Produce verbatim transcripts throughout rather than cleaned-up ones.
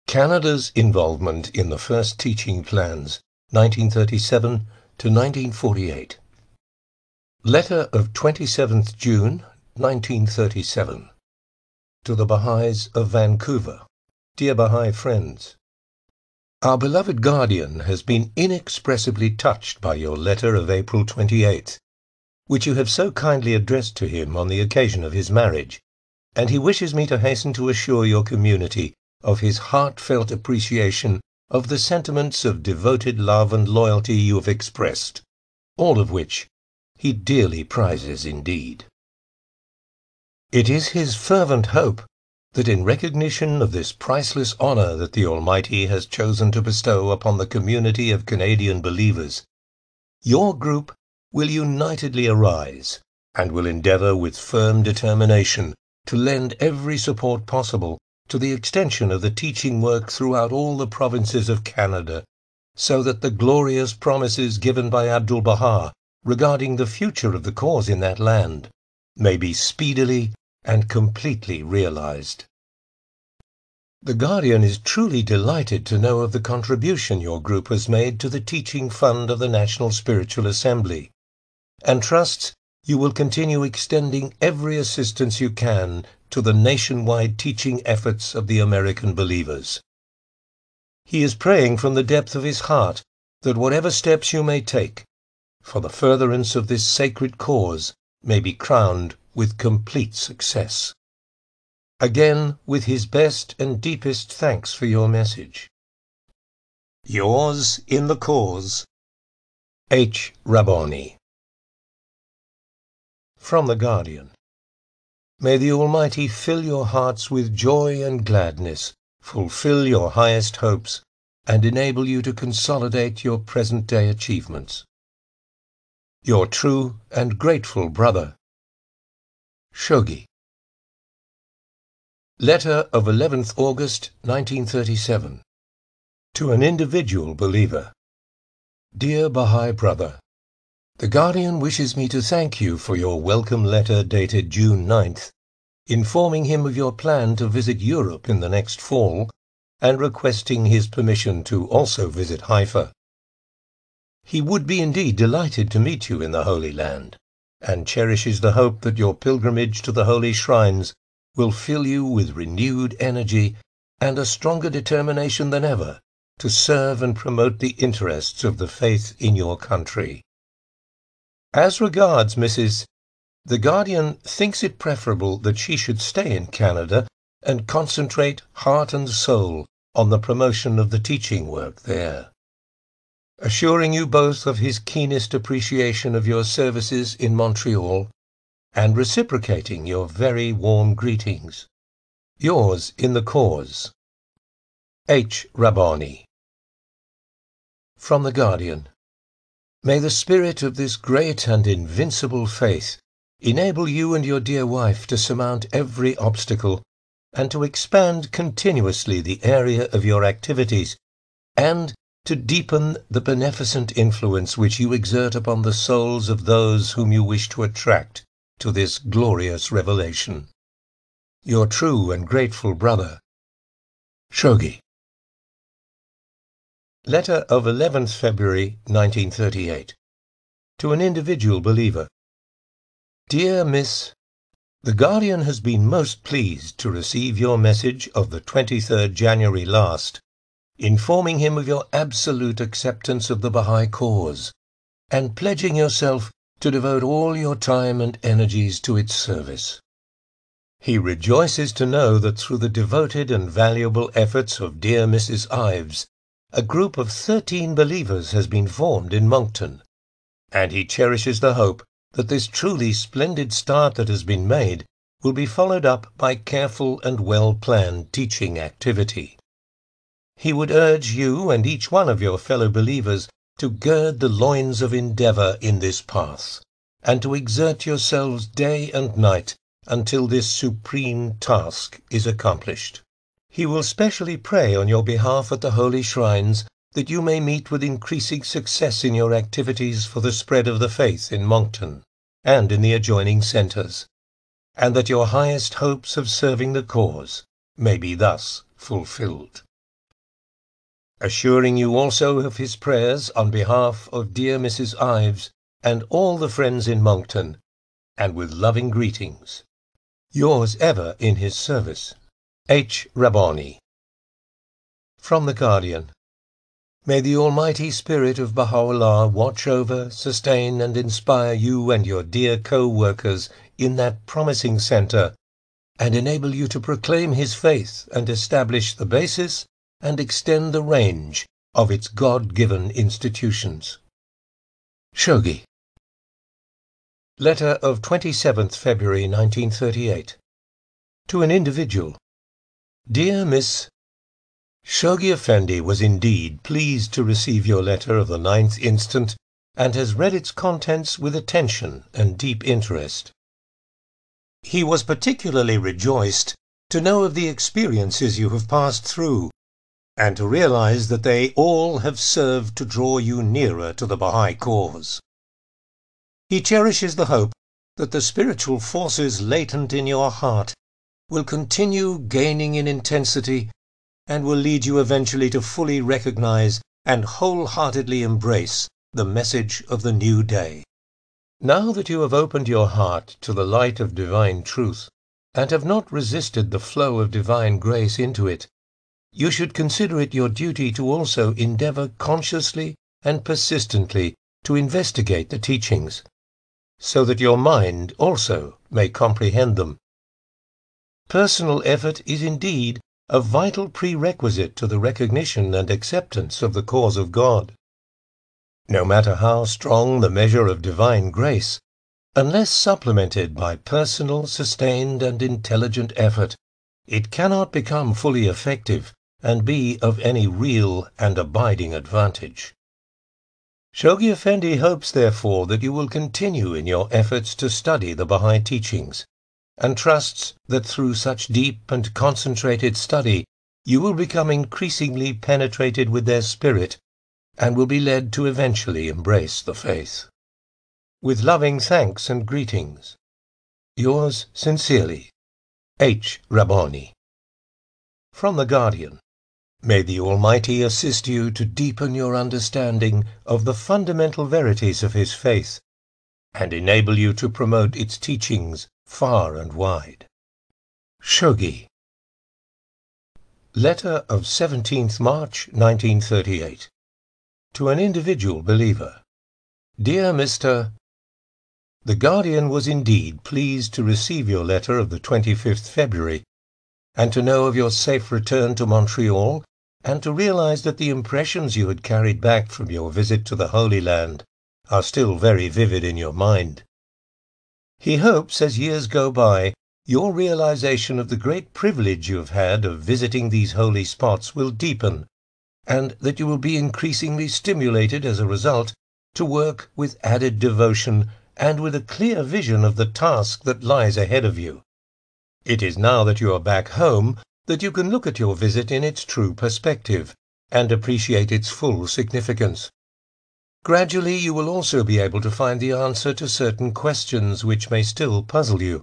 Canada's involvement in the first teaching plans, nineteen thirty-seven to nineteen forty-eight. Letter of twenty-seventh June, nineteen thirty-seven. To the Baha'is of Vancouver. Dear Baha'i friends, our beloved guardian has been inexpressibly touched by your letter of April twenty-eighth, which you have so kindly addressed to him on the occasion of his marriage, and he wishes me to hasten to assure your community of his heartfelt appreciation of the sentiments of devoted love and loyalty you have expressed, all of which he dearly prizes indeed. It is his fervent hope that in recognition of this priceless honor that the Almighty has chosen to bestow upon the community of Canadian believers, your group will unitedly arise and will endeavor with firm determination to lend every support possible to the extension of the teaching work throughout all the provinces of Canada, so that the glorious promises given by Abdu'l-Baha regarding the future of the cause in that land may be speedily and completely realized. The Guardian is truly delighted to know of the contribution your group has made to the teaching fund of the National Spiritual Assembly, and trusts you will continue extending every assistance you can to the nationwide teaching efforts of the American believers. He is praying from the depth of his heart that whatever steps you may take for the furtherance of this sacred cause may be crowned with complete success. Again, with his best and deepest thanks for your message. Yours in the cause, H. Rabbani. From the Guardian. May the Almighty fill your hearts with joy and gladness, fulfill your highest hopes, and enable you to consolidate your present-day achievements. Your true and grateful brother, Shogi. Letter of eleventh August, nineteen thirty-seven. To an individual believer. Dear Baha'i brother, the Guardian wishes me to thank you for your welcome letter dated June ninth, informing him of your plan to visit Europe in the next fall and requesting his permission to also visit Haifa. He would be indeed delighted to meet you in the Holy Land, and cherishes the hope that your pilgrimage to the holy shrines will fill you with renewed energy and a stronger determination than ever to serve and promote the interests of the faith in your country. As regards Missus The Guardian thinks it preferable that she should stay in Canada and concentrate heart and soul on the promotion of the teaching work there. Assuring you both of his keenest appreciation of your services in Montreal, and reciprocating your very warm greetings. Yours in the cause, H. Rabbani. From the Guardian. May the spirit of this great and invincible faith enable you and your dear wife to surmount every obstacle and to expand continuously the area of your activities, and to deepen the beneficent influence which you exert upon the souls of those whom you wish to attract to this glorious revelation. Your true and grateful brother, Shogi. Letter of eleventh February, nineteen thirty-eight. To an individual believer. Dear Miss, the Guardian has been most pleased to receive your message of the twenty-third January last, informing him of your absolute acceptance of the Baha'i cause, and pledging yourself to devote all your time and energies to its service. He rejoices to know that through the devoted and valuable efforts of dear Missus Ives, a group of thirteen believers has been formed in Moncton, and he cherishes the hope that this truly splendid start that has been made will be followed up by careful and well-planned teaching activity. He would urge you and each one of your fellow believers to gird the loins of endeavor in this path, and to exert yourselves day and night until this supreme task is accomplished. He will specially pray on your behalf at the holy shrines that you may meet with increasing success in your activities for the spread of the faith in Moncton and in the adjoining centers, and that your highest hopes of serving the cause may be thus fulfilled. assuring you also of his prayers on behalf of dear Missus Ives and all the friends in Monkton, and with loving greetings. Yours ever in his service, H. Rabbani. From the Guardian. May the Almighty Spirit of Baha'u'llah watch over, sustain and inspire you and your dear co-workers in that promising center, and enable you to proclaim his faith and establish the basis and extend the range of its God-given institutions. Shoghi. Letter of twenty-seventh February nineteen thirty-eight. To an individual. Dear Miss, Shoghi Effendi was indeed pleased to receive your letter of the ninth instant, and has read its contents with attention and deep interest. He was particularly rejoiced to know of the experiences you have passed through, and to realize that they all have served to draw you nearer to the Baha'i cause. He cherishes the hope that the spiritual forces latent in your heart will continue gaining in intensity and will lead you eventually to fully recognize and wholeheartedly embrace the message of the new day. Now that you have opened your heart to the light of divine truth, and have not resisted the flow of divine grace into it, you should consider it your duty to also endeavor consciously and persistently to investigate the teachings, so that your mind also may comprehend them. Personal effort is indeed a vital prerequisite to the recognition and acceptance of the cause of God. No matter how strong the measure of divine grace, unless supplemented by personal, sustained and intelligent effort, it cannot become fully effective and be of any real and abiding advantage. Shoghi Effendi hopes, therefore, that you will continue in your efforts to study the Baha'i teachings, and trusts that through such deep and concentrated study you will become increasingly penetrated with their spirit, and will be led to eventually embrace the faith. With loving thanks and greetings, yours sincerely, H. Rabbani. From the Guardian. May the Almighty assist you to deepen your understanding of the fundamental verities of his faith, and enable you to promote its teachings far and wide. Shoghi. Letter of seventeenth March nineteen thirty-eight. To an individual believer. Dear Mister The Guardian was indeed pleased to receive your letter of the twenty-fifth February, and to know of your safe return to Montreal, and to realize that the impressions you had carried back from your visit to the Holy Land are still very vivid in your mind. He hopes, as years go by, your realization of the great privilege you have had of visiting these holy spots will deepen, and that you will be increasingly stimulated as a result to work with added devotion and with a clear vision of the task that lies ahead of you. It is now that you are back home that you can look at your visit in its true perspective and appreciate its full significance. Gradually you will also be able to find the answer to certain questions which may still puzzle you.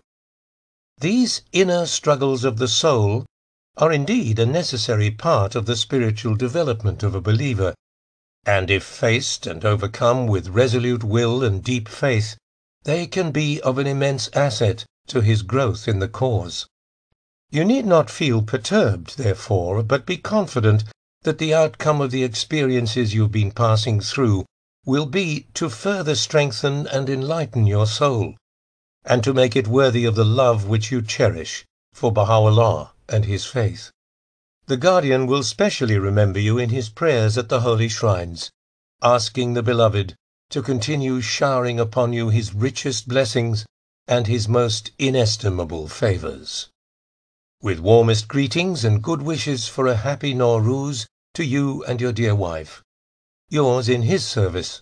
These inner struggles of the soul are indeed a necessary part of the spiritual development of a believer, and if faced and overcome with resolute will and deep faith, they can be of an immense asset to his growth in the cause. You need not feel perturbed, therefore, but be confident that the outcome of the experiences you've been passing through will be to further strengthen and enlighten your soul, and to make it worthy of the love which you cherish for Baha'u'llah and his faith. The Guardian will specially remember you in his prayers at the holy shrines, asking the Beloved to continue showering upon you his richest blessings and his most inestimable favors. With warmest greetings and good wishes for a happy Nowruz to you and your dear wife. Yours in his service,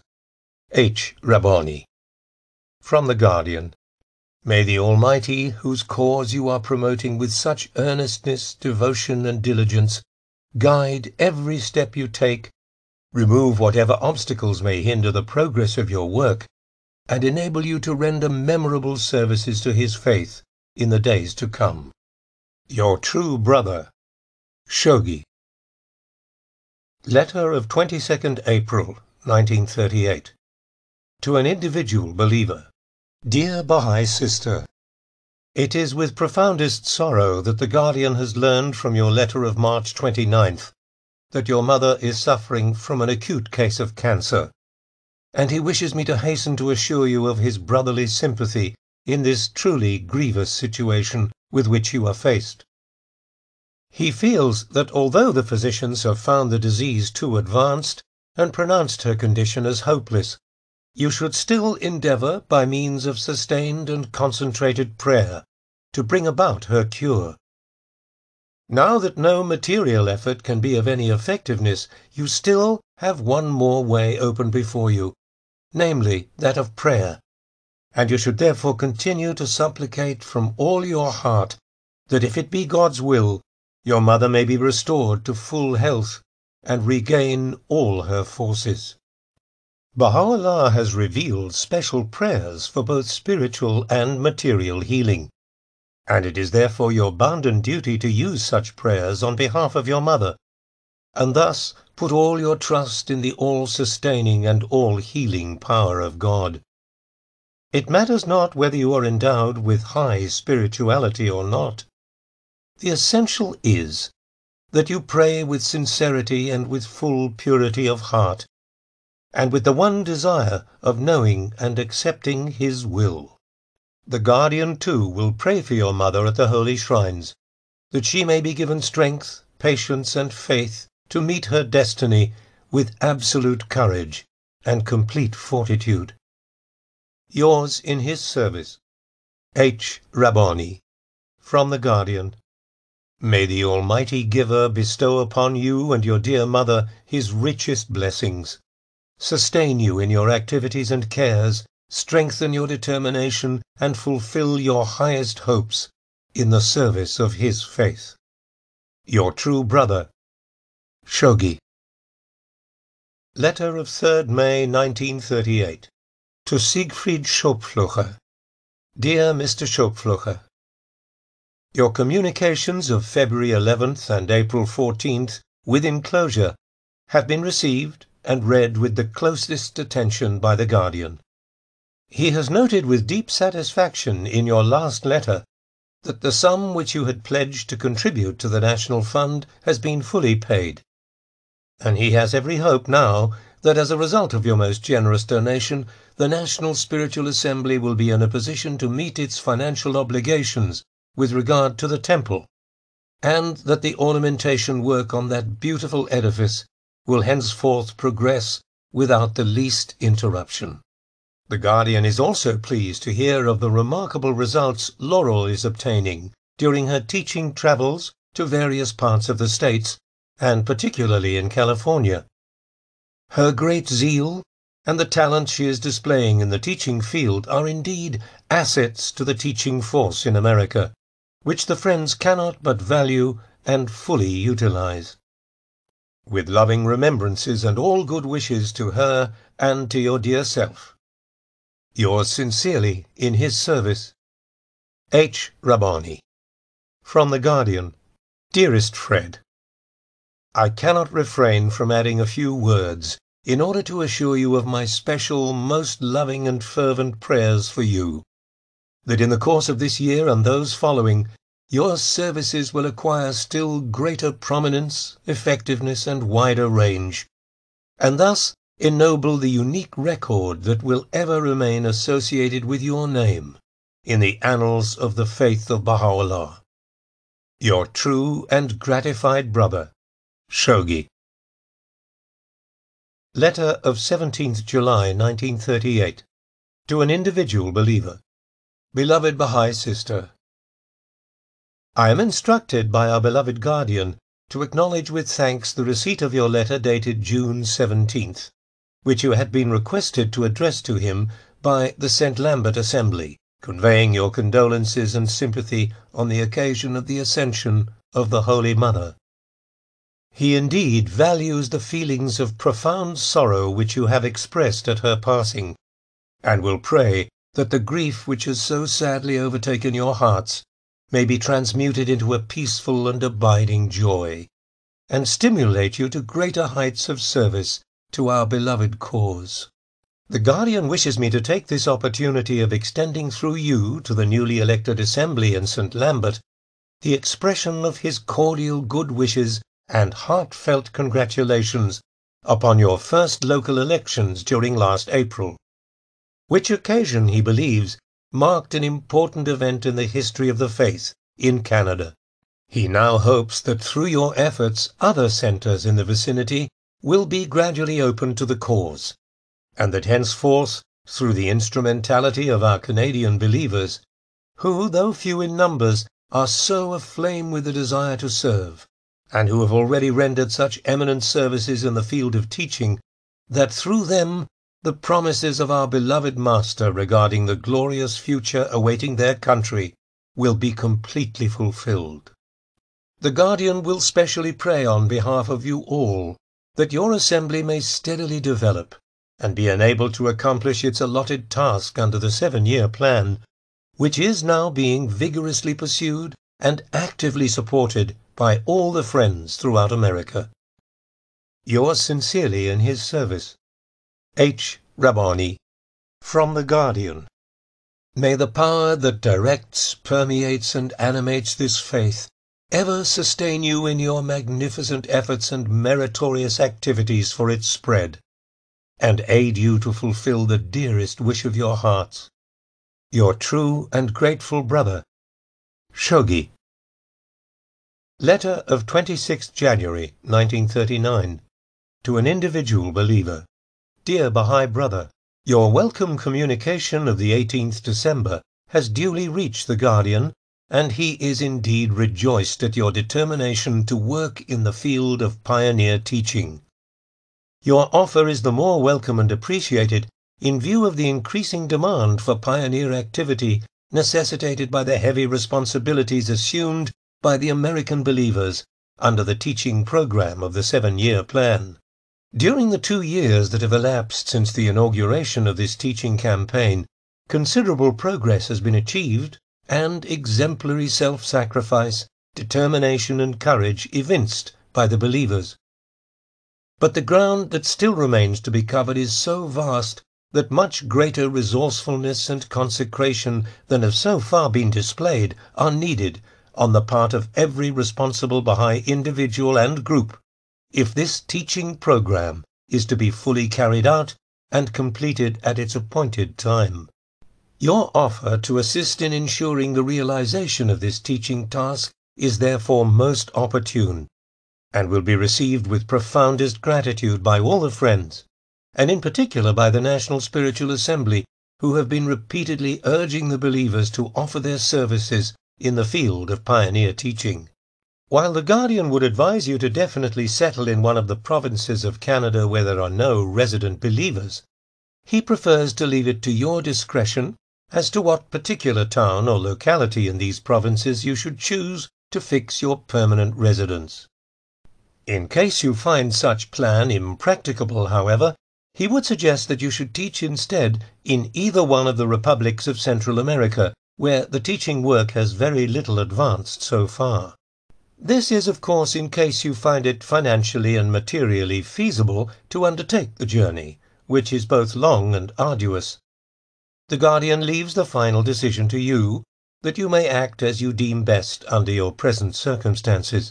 H. Rabbani. From the Guardian. May the Almighty, whose cause you are promoting with such earnestness, devotion, and diligence, guide every step you take, remove whatever obstacles may hinder the progress of your work, and enable you to render memorable services to his faith in the days to come. Your true brother, Shoghi. Letter of twenty-second April, nineteen thirty-eight. To an individual believer. Dear Baha'i Sister, it is with profoundest sorrow that the Guardian has learned from your letter of March twenty-ninth that your mother is suffering from an acute case of cancer, and he wishes me to hasten to assure you of his brotherly sympathy in this truly grievous situation with which you are faced. He feels that although the physicians have found the disease too advanced and pronounced her condition as hopeless, you should still endeavor, by means of sustained and concentrated prayer, to bring about her cure. Now that no material effort can be of any effectiveness, you still have one more way open before you, namely that of prayer, and you should therefore continue to supplicate from all your heart that if it be God's will, your mother may be restored to full health and regain all her forces. Baha'u'llah has revealed special prayers for both spiritual and material healing, and it is therefore your bounden duty to use such prayers on behalf of your mother, and thus put all your trust in the all-sustaining and all-healing power of God. It matters not whether you are endowed with high spirituality or not. The essential is that you pray with sincerity and with full purity of heart, and with the one desire of knowing and accepting His will. The Guardian, too, will pray for your mother at the holy shrines, that she may be given strength, patience, and faith to meet her destiny with absolute courage and complete fortitude. Yours in his service, H. Rabbani. From the Guardian. May the Almighty Giver bestow upon you and your dear mother His richest blessings, sustain you in your activities and cares, strengthen your determination, and fulfill your highest hopes in the service of His faith. Your true brother, Shoghi. Letter of third May nineteen thirty-eight. To Siegfried Schopflocher. Dear Mister Schopflocher, your communications of February eleventh and April fourteenth, with enclosure, have been received and read with the closest attention by the Guardian. He has noted with deep satisfaction in your last letter that the sum which you had pledged to contribute to the National Fund has been fully paid, and he has every hope now that as a result of your most generous donation, the National Spiritual Assembly will be in a position to meet its financial obligations with regard to the temple, and that the ornamentation work on that beautiful edifice will henceforth progress without the least interruption. The Guardian is also pleased to hear of the remarkable results Laurel is obtaining during her teaching travels to various parts of the states, and particularly in California. Her great zeal and the talent she is displaying in the teaching field are indeed assets to the teaching force in America, which the Friends cannot but value and fully utilize. With loving remembrances and all good wishes to her and to your dear self. Yours sincerely, in his service, H. Rabbani. From the Guardian. Dearest Fred, I cannot refrain from adding a few words in order to assure you of my special, most loving and fervent prayers for you, that in the course of this year and those following, your services will acquire still greater prominence, effectiveness, and wider range, and thus ennoble the unique record that will ever remain associated with your name in the annals of the faith of Baha'u'llah. Your true and gratified brother, Shoghi. Letter of seventeenth July nineteen thirty-eight. To an individual believer. Beloved Baha'i Sister, I am instructed by our beloved Guardian to acknowledge with thanks the receipt of your letter dated June seventeenth, which you had been requested to address to him by the Saint Lambert Assembly, conveying your condolences and sympathy on the occasion of the Ascension of the Holy Mother. He indeed values the feelings of profound sorrow which you have expressed at her passing, and will pray that the grief which has so sadly overtaken your hearts may be transmuted into a peaceful and abiding joy. and stimulate you to greater heights of service to our beloved cause. The Guardian wishes me to take this opportunity of extending through you to the newly elected Assembly in Saint Lambert the expression of his cordial good wishes and heartfelt congratulations upon your first local elections during last April, which occasion, he believes, marked an important event in the history of the faith in Canada. He now hopes that through your efforts other centres in the vicinity will be gradually opened to the cause, and that henceforth, through the instrumentality of our Canadian believers, who, though few in numbers, are so aflame with the desire to serve, and who have already rendered such eminent services in the field of teaching, that through them the promises of our beloved Master regarding the glorious future awaiting their country will be completely fulfilled. The Guardian will specially pray on behalf of you all that your assembly may steadily develop and be enabled to accomplish its allotted task under the seven-year plan, which is now being vigorously pursued and actively supported by all the friends throughout America. Yours sincerely in his service, H. Rabboni, from The Guardian. May the power that directs, permeates, and animates this faith ever sustain you in your magnificent efforts and meritorious activities for its spread, and aid you to fulfill the dearest wish of your hearts. Your true and grateful brother, Shogi. Letter of twenty-sixth January nineteen thirty-nine. To an individual believer. Dear Baha'i Brother, your welcome communication of the eighteenth December has duly reached the Guardian, and he is indeed rejoiced at your determination to work in the field of pioneer teaching. Your offer is the more welcome and appreciated in view of the increasing demand for pioneer activity necessitated by the heavy responsibilities assumed by the American believers under the teaching program of the seven-year plan. During the two years that have elapsed since the inauguration of this teaching campaign, considerable progress has been achieved, and exemplary self-sacrifice, determination, and courage evinced by the believers. But the ground that still remains to be covered is so vast that much greater resourcefulness and consecration than have so far been displayed are needed on the part of every responsible Baha'i individual and group, if this teaching program is to be fully carried out and completed at its appointed time. Your offer to assist in ensuring the realization of this teaching task is therefore most opportune, and will be received with profoundest gratitude by all the friends, and in particular by the National Spiritual Assembly, who have been repeatedly urging the believers to offer their services in the field of pioneer teaching. While the Guardian would advise you to definitely settle in one of the provinces of Canada where there are no resident believers, he prefers to leave it to your discretion as to what particular town or locality in these provinces you should choose to fix your permanent residence. In case you find such plan impracticable, however, he would suggest that you should teach instead in either one of the republics of Central America, where the teaching work has very little advanced so far. This is, of course, in case you find it financially and materially feasible to undertake the journey, which is both long and arduous. The Guardian leaves the final decision to you, that you may act as you deem best under your present circumstances.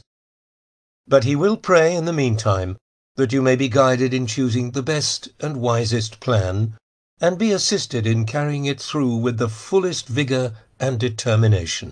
But he will pray in the meantime that you may be guided in choosing the best and wisest plan, and be assisted in carrying it through with the fullest vigor and determination.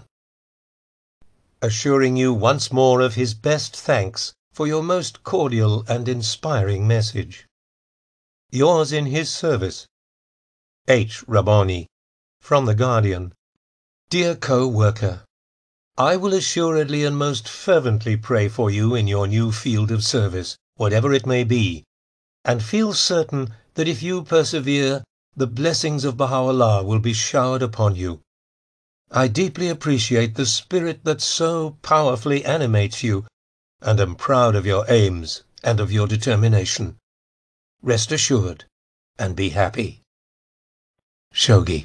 Assuring you once more of his best thanks for your most cordial and inspiring message. Yours in his service, H. Rabboni, from The Guardian. Dear co-worker, I will assuredly and most fervently pray for you in your new field of service, whatever it may be, and feel certain that if you persevere, the blessings of Baha'u'llah will be showered upon you. I deeply appreciate the spirit that so powerfully animates you, and am proud of your aims and of your determination. Rest assured and be happy. Shogi.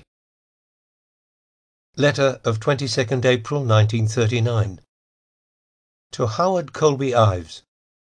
Letter of twenty-second April nineteen thirty-nine. To Howard Colby Ives,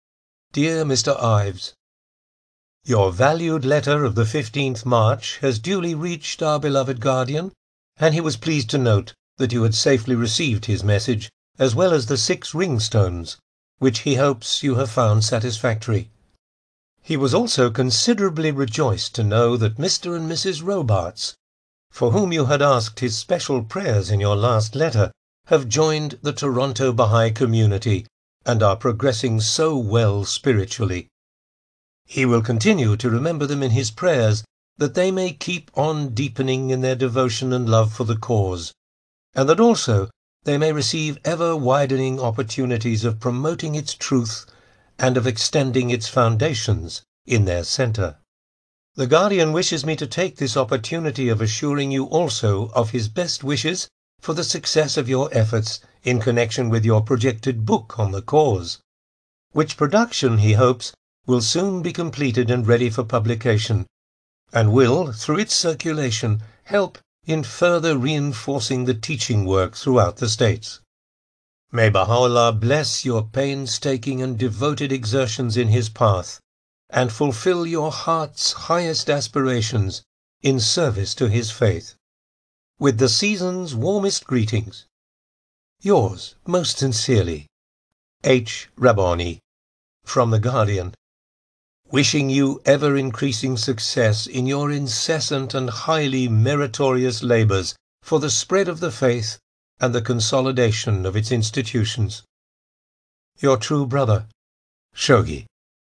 Dear Mister Ives, your valued letter of the fifteenth March has duly reached our beloved guardian, and he was pleased to note that you had safely received his message, as well as the six ringstones, which he hopes you have found satisfactory. He was also considerably rejoiced to know that Mister and Missus Robarts, for whom you had asked his special prayers in your last letter, have joined the Toronto Baha'i community and are progressing so well spiritually. He will continue to remember them in his prayers, that they may keep on deepening in their devotion and love for the cause, and that also they may receive ever-widening opportunities of promoting its truth and of extending its foundations in their centre. The Guardian wishes me to take this opportunity of assuring you also of his best wishes for the success of your efforts in connection with your projected book on the cause, which production, he hopes, will soon be completed and ready for publication, and will, through its circulation, help in further reinforcing the teaching work throughout the States. May Baha'u'llah bless your painstaking and devoted exertions in his path, and fulfill your heart's highest aspirations in service to his faith. With the season's warmest greetings, yours most sincerely, H. Rabbani, from the Guardian, wishing you ever-increasing success in your incessant and highly meritorious labours for the spread of the faith and the consolidation of its institutions. Your true brother, Shoghi.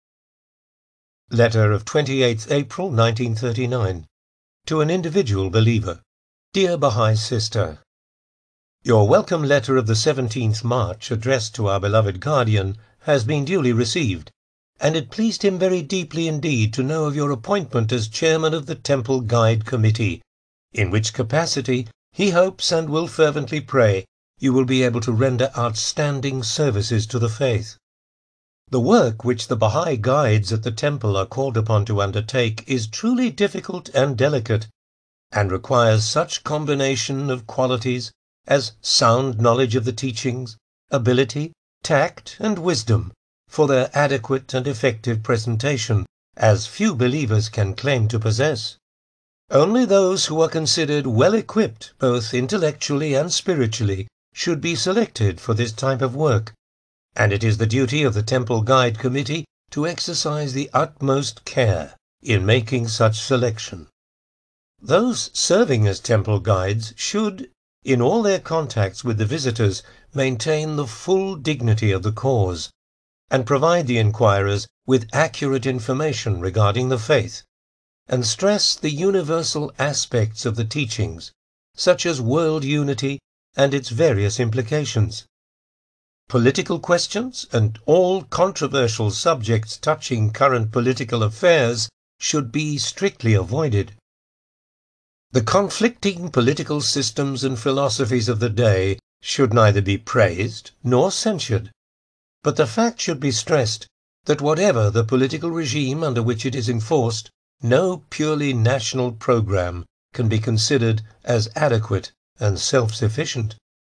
Letter of twenty-eighth April nineteen thirty-nine. To an individual believer. Dear Baha'i Sister, your welcome letter of the seventeenth March addressed to our beloved Guardian has been duly received, and it pleased him very deeply indeed to know of your appointment as chairman of the Temple Guide Committee, in which capacity he hopes and will fervently pray you will be able to render outstanding services to the faith. The work which the Baha'i guides at the temple are called upon to undertake is truly difficult and delicate, and requires such combination of qualities as sound knowledge of the teachings, ability, tact, and wisdom for their adequate and effective presentation, as few believers can claim to possess. Only those who are considered well-equipped, both intellectually and spiritually, should be selected for this type of work, and it is the duty of the Temple Guide Committee to exercise the utmost care in making such selection. Those serving as temple guides should, in all their contacts with the visitors, maintain the full dignity of the cause, and provide the inquirers with accurate information regarding the faith, and stress the universal aspects of the teachings, such as world unity and its various implications. Political questions and all controversial subjects touching current political affairs should be strictly avoided. The conflicting political systems and philosophies of the day should neither be praised nor censured, but the fact should be stressed that whatever the political regime under which it is enforced, no purely national program can be considered as adequate and self-sufficient.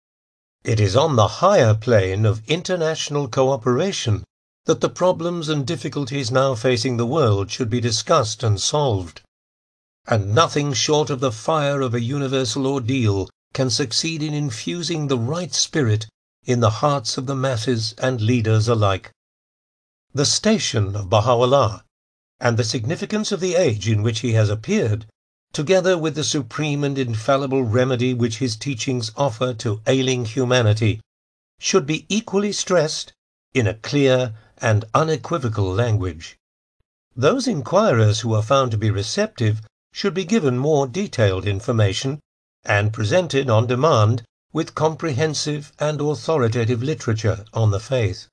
It is on the higher plane of international cooperation that the problems and difficulties now facing the world should be discussed and solved, and nothing short of the fire of a universal ordeal can succeed in infusing the right spirit in the hearts of the masses and leaders alike. The station of Baha'u'llah, and the significance of the age in which he has appeared, together with the supreme and infallible remedy which his teachings offer to ailing humanity, should be equally stressed in a clear and unequivocal language. Those inquirers who are found to be receptive should be given more detailed information and presented on demand with comprehensive and authoritative literature on the faith.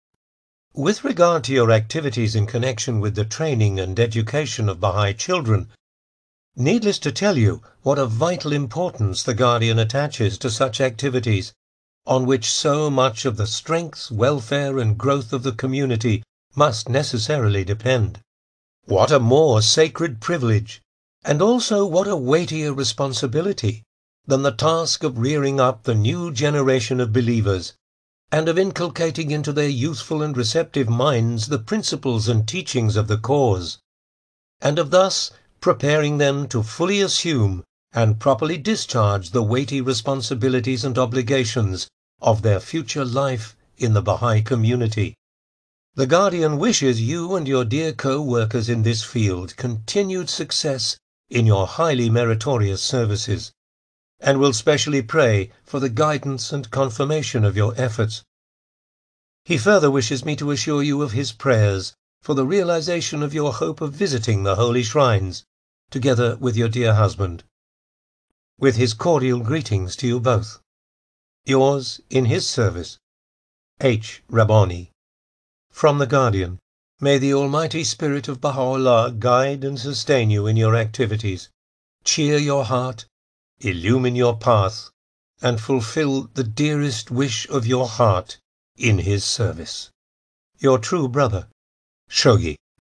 With regard to your activities in connection with the training and education of Baha'i children, needless to tell you what a vital importance the Guardian attaches to such activities, on which so much of the strength, welfare, and growth of the community must necessarily depend. What a more sacred privilege, and also what a weightier responsibility, than the task of rearing up the new generation of believers, and of inculcating into their youthful and receptive minds the principles and teachings of the cause, and of thus preparing them to fully assume and properly discharge the weighty responsibilities and obligations of their future life in the Baha'i community. The Guardian wishes you and your dear co-workers in this field continued success in your highly meritorious services, and will specially pray for the guidance and confirmation of your efforts. He further wishes me to assure you of his prayers for the realization of your hope of visiting the holy shrines, together with your dear husband. With his cordial greetings to you both. Yours, in his service, H. Rabbani. From the Guardian. May the Almighty Spirit of Baha'u'llah guide and sustain you in your activities, cheer your heart, illumine your path, and fulfill the dearest wish of your heart in his service. Your true brother, Shoghi.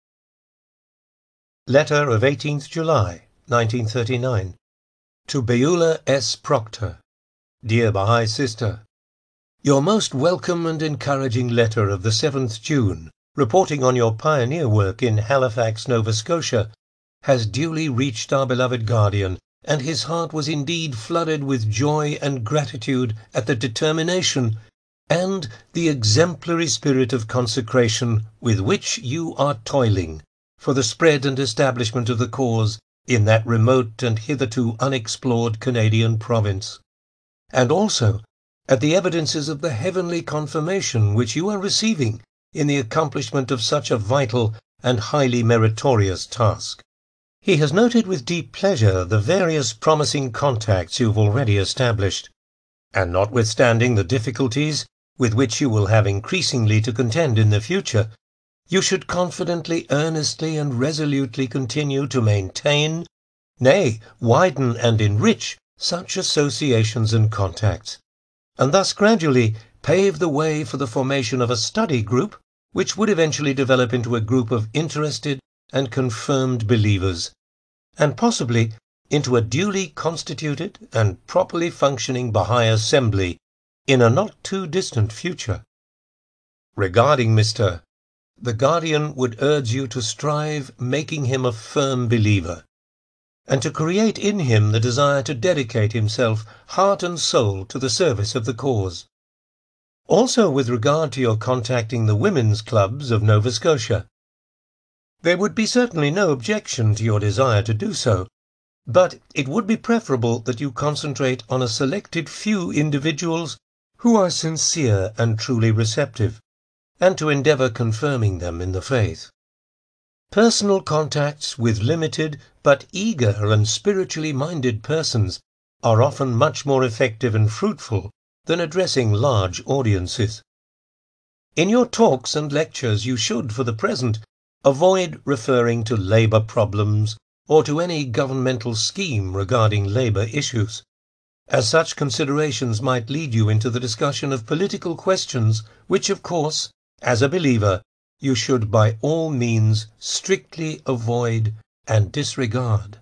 Letter of eighteenth July, nineteen thirty-nine. To Beulah S. Proctor. Dear Baha'i Sister, your most welcome and encouraging letter of the seventh June, reporting on your pioneer work in Halifax, Nova Scotia, has duly reached our beloved Guardian, and his heart was indeed flooded with joy and gratitude at the determination and the exemplary spirit of consecration with which you are toiling for the spread and establishment of the cause in that remote and hitherto unexplored Canadian province, and also at the evidences of the heavenly confirmation which you are receiving in the accomplishment of such a vital and highly meritorious task. He has noted with deep pleasure the various promising contacts you have already established, and notwithstanding the difficulties with which you will have increasingly to contend in the future, you should confidently, earnestly, and resolutely continue to maintain, nay, widen and enrich such associations and contacts, and thus gradually pave the way for the formation of a study group which would eventually develop into a group of interested and confirmed believers, and possibly into a duly constituted and properly functioning Baha'i assembly in a not too distant future. Regarding Mister the Guardian would urge you to strive making him a firm believer, and to create in him the desire to dedicate himself heart and soul to the service of the cause. Also with regard to your contacting the women's clubs of Nova Scotia. There would be certainly no objection to your desire to do so, but it would be preferable that you concentrate on a selected few individuals who are sincere and truly receptive, and to endeavor confirming them in the faith. Personal contacts with limited but eager and spiritually minded persons are often much more effective and fruitful than addressing large audiences. In your talks and lectures you should, for the present, avoid referring to labor problems or to any governmental scheme regarding labor issues, as such considerations might lead you into the discussion of political questions which, of course, as a believer, you should by all means strictly avoid and disregard.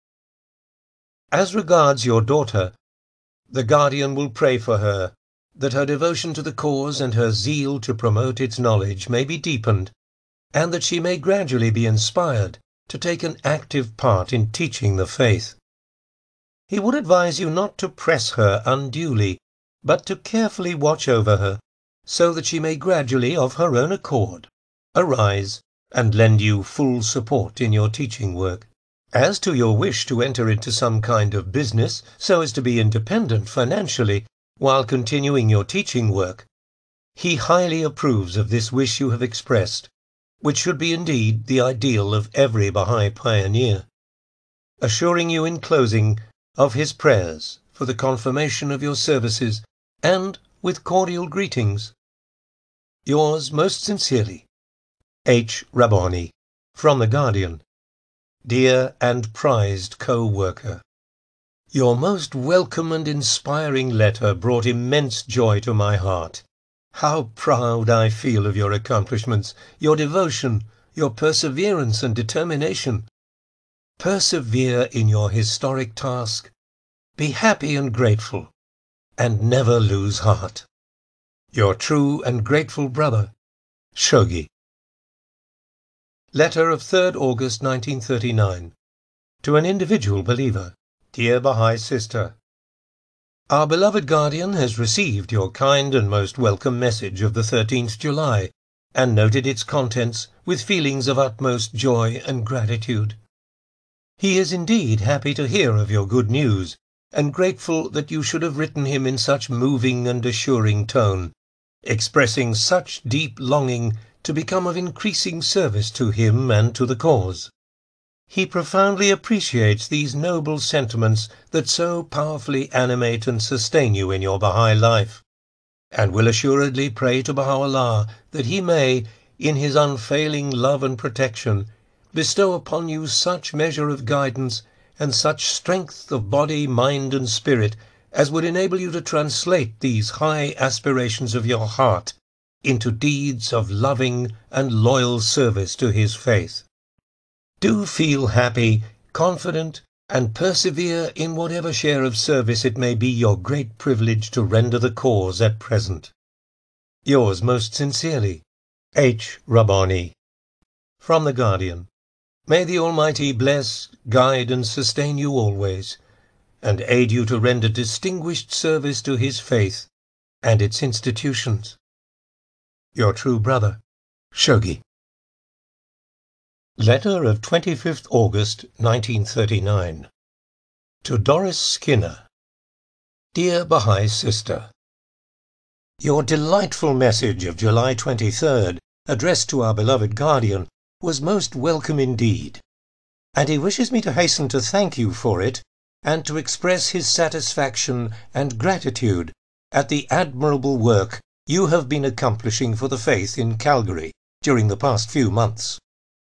As regards your daughter, the Guardian will pray for her, that her devotion to the cause and her zeal to promote its knowledge may be deepened, and that she may gradually be inspired to take an active part in teaching the faith. He would advise you not to press her unduly, but to carefully watch over her, so that she may gradually, of her own accord, arise and lend you full support in your teaching work. As to your wish to enter into some kind of business so as to be independent financially while continuing your teaching work, he highly approves of this wish you have expressed, which should be indeed the ideal of every Baha'i pioneer, assuring you in closing of his prayers for the confirmation of your services, and with cordial greetings. Yours most sincerely, H. Rabbani. From the Guardian. Dear and prized co-worker, your most welcome and inspiring letter brought immense joy to my heart. How proud I feel of your accomplishments, your devotion, your perseverance and determination. Persevere in your historic task. Be happy and grateful, and never lose heart. Your true and grateful brother, Shogi. Letter of third August nineteen thirty-nine. To an individual believer. Dear Baha'i Sister, our beloved guardian has received your kind and most welcome message of the thirteenth July, and noted its contents with feelings of utmost joy and gratitude. He is indeed happy to hear of your good news, and grateful that you should have written him in such moving and assuring tone, expressing such deep longing to become of increasing service to him and to the cause. He profoundly appreciates these noble sentiments that so powerfully animate and sustain you in your Baha'i life, and will assuredly pray to Baha'u'llah that he may, in his unfailing love and protection, bestow upon you such measure of guidance and such strength of body, mind, and spirit as would enable you to translate these high aspirations of your heart into deeds of loving and loyal service to his faith. Do feel happy, confident, and persevere in whatever share of service it may be your great privilege to render the cause at present. Yours most sincerely, H. Rabbani. From the Guardian. May the Almighty bless, guide, and sustain you always, and aid you to render distinguished service to his faith and its institutions. Your true brother, Shogi. Letter of twenty-fifth August nineteen thirty-nine. To Doris Skinner. Dear Baha'i Sister, your delightful message of July twenty-third, addressed to our beloved guardian, was most welcome indeed, and he wishes me to hasten to thank you for it, and to express his satisfaction and gratitude at the admirable work you have been accomplishing for the faith in Calgary during the past few months.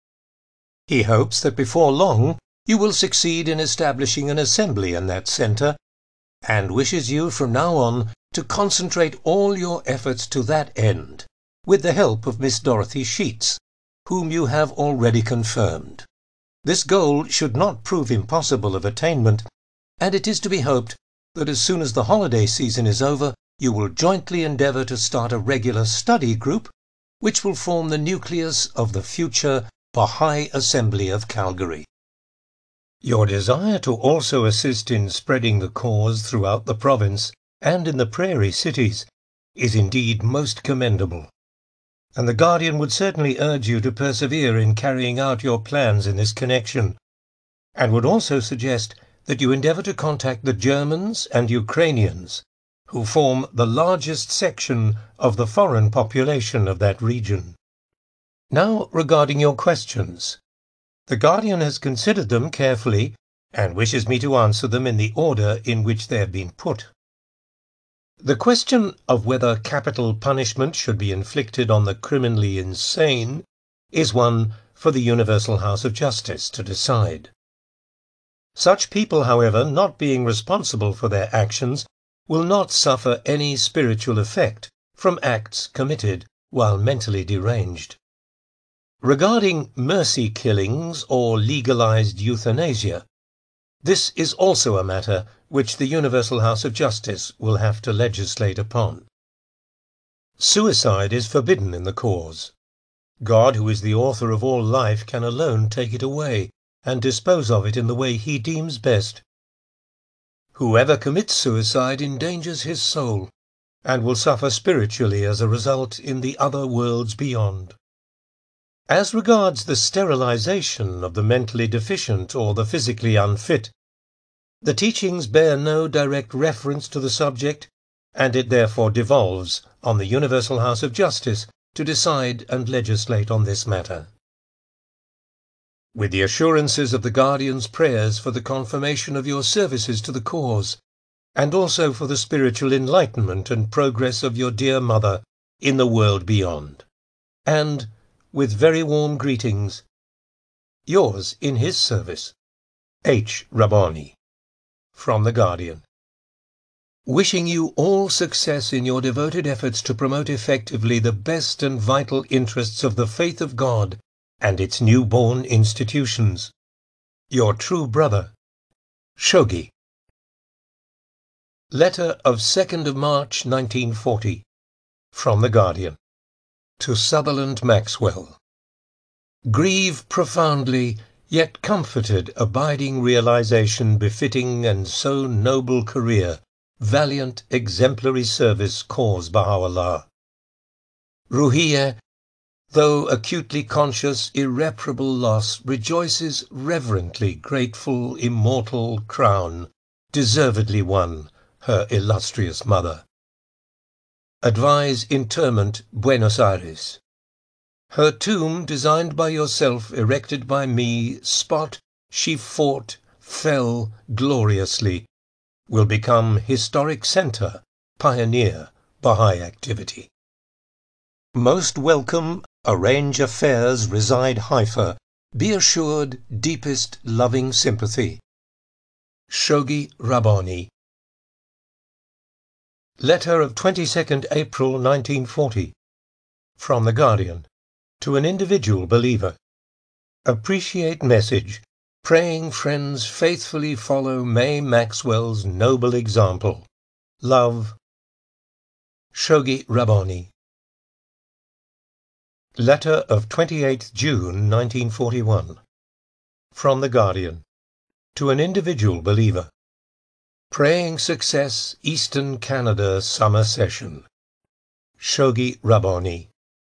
He hopes that before long you will succeed in establishing an assembly in that centre, and wishes you from now on to concentrate all your efforts to that end, with the help of Miss Dorothy Sheets, whom you have already confirmed. This goal should not prove impossible of attainment, and it is to be hoped that as soon as the holiday season is over, you will jointly endeavour to start a regular study group, which will form the nucleus of the future Baha'i Assembly of Calgary. Your desire to also assist in spreading the cause throughout the province and in the prairie cities is indeed most commendable, and the Guardian would certainly urge you to persevere in carrying out your plans in this connection, and would also suggest that you endeavour to contact the Germans and Ukrainians, who form the largest section of the foreign population of that region. Now regarding your questions. The Guardian has considered them carefully and wishes me to answer them in the order in which they have been put. The question of whether capital punishment should be inflicted on the criminally insane is one for the Universal House of Justice to decide. Such people, however, not being responsible for their actions, will not suffer any spiritual effect from acts committed while mentally deranged. Regarding mercy killings or legalized euthanasia, this is also a matter which the Universal House of Justice will have to legislate upon. Suicide is forbidden in the cause. God, who is the author of all life, can alone take it away and dispose of it in the way he deems best. Whoever commits suicide endangers his soul, and will suffer spiritually as a result in the other worlds beyond. As regards the sterilization of the mentally deficient or the physically unfit, the teachings bear no direct reference to the subject, and it therefore devolves on the Universal House of Justice to decide and legislate on this matter. With the assurances of the Guardian's prayers for the confirmation of your services to the cause, and also for the spiritual enlightenment and progress of your dear mother in the world beyond, and with very warm greetings, yours in his service, H. Rabbani. From the Guardian. Wishing you all success in your devoted efforts to promote effectively the best and vital interests of the faith of God and its newborn institutions. Your true brother, Shogi. Letter of second of March nineteen forty. From The Guardian. To Sutherland Maxwell. Grieve profoundly, yet comforted, abiding realization befitting and so noble career, valiant exemplary service cause Baha'u'llah. Ruhiyeh, though acutely conscious irreparable loss, rejoices reverently grateful immortal crown, deservedly won, her illustrious mother. Advise interment Buenos Aires. Her tomb, designed by yourself, erected by me, spot she fought, fell gloriously, will become historic center, pioneer Baha'i activity. Most welcome, arrange affairs, reside Haifa, be assured deepest loving sympathy. Shoghi Rabbani. Letter of twenty-second April nineteen forty. From The Guardian. To an individual believer. Appreciate message. Praying friends faithfully follow May Maxwell's noble example. Love. Shoghi Rabbani. Letter of twenty-eighth June nineteen forty-one. From The Guardian. To an individual believer. Praying success, Eastern Canada summer session. Shoghi Rabbani.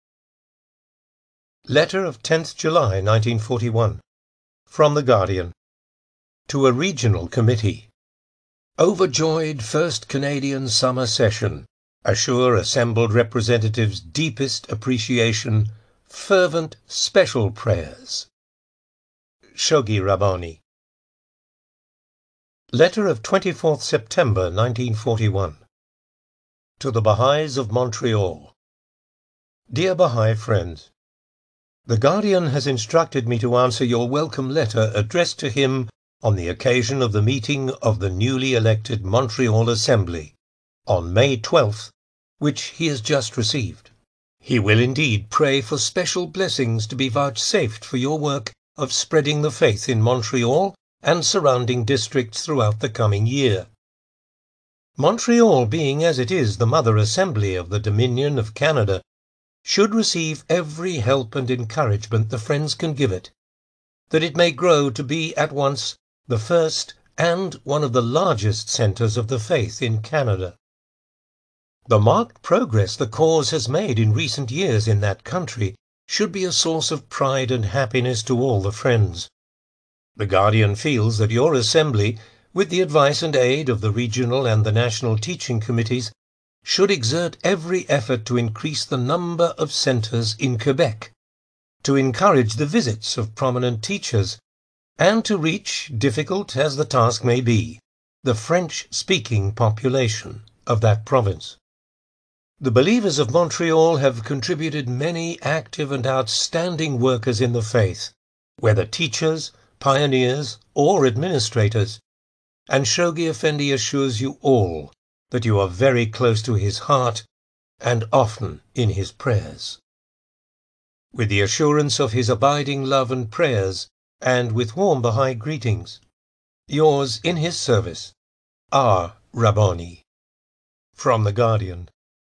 Letter of tenth July nineteen forty-one. From The Guardian. To a regional committee. Overjoyed first Canadian summer session. Assure assembled representatives deepest appreciation, fervent special prayers. Shoghi Rabbani. Letter of twenty-fourth September nineteen forty-one. To the Baha'is of Montreal. Dear Baha'i friends, The Guardian has instructed me to answer your welcome letter addressed to him on the occasion of the meeting of the newly elected Montreal Assembly on May twelfth, which he has just received. He will indeed pray for special blessings to be vouchsafed for your work of spreading the faith in Montreal and surrounding districts throughout the coming year. Montreal, being as it is the mother assembly of the Dominion of Canada, should receive every help and encouragement the friends can give it, that it may grow to be at once the first and one of the largest centres of the faith in Canada. The marked progress the cause has made in recent years in that country should be a source of pride and happiness to all the friends. The Guardian feels that your assembly, with the advice and aid of the regional and the national teaching committees, should exert every effort to increase the number of centres in Quebec, to encourage the visits of prominent teachers, and to reach, difficult as the task may be, the French-speaking population of that province. The believers of Montreal have contributed many active and outstanding workers in the faith, whether teachers, pioneers, or administrators, and Shoghi Effendi assures you all that you are very close to his heart and often in his prayers. With the assurance of his abiding love and prayers, and with warm Baha'i greetings, yours in his service, R. Rabbani. From The Guardian.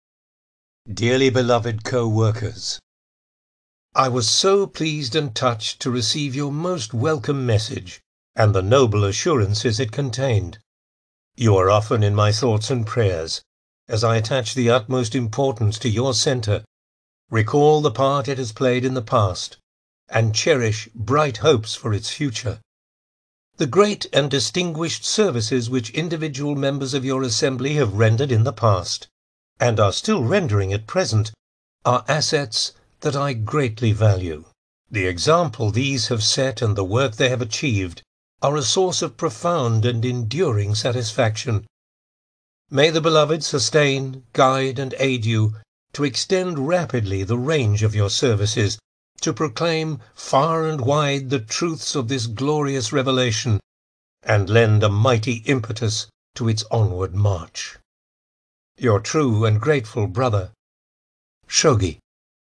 Dearly beloved co-workers, I was so pleased and touched to receive your most welcome message and the noble assurances it contained. You are often in my thoughts and prayers, as I attach the utmost importance to your centre, recall the part it has played in the past, and cherish bright hopes for its future. The great and distinguished services which individual members of your assembly have rendered in the past, and are still rendering at present, are assets that I greatly value. The example these have set and the work they have achieved are a source of profound and enduring satisfaction. May the Beloved sustain, guide, and aid you to extend rapidly the range of your services, to proclaim far and wide the truths of this glorious revelation, and lend a mighty impetus to its onward march. Your true and grateful brother, Shoghi.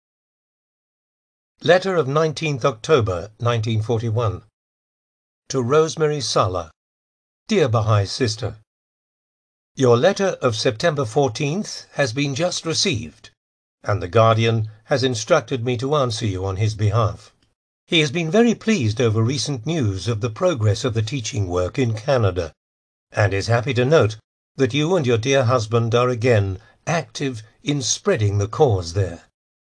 Letter of nineteenth October nineteen forty-one. To Rosemary Sala. Dear Baha'i Sister, your letter of September fourteenth has been just received, and the Guardian has instructed me to answer you on his behalf. He has been very pleased over recent news of the progress of the teaching work in Canada, and is happy to note that you and your dear husband are again active in spreading the cause there.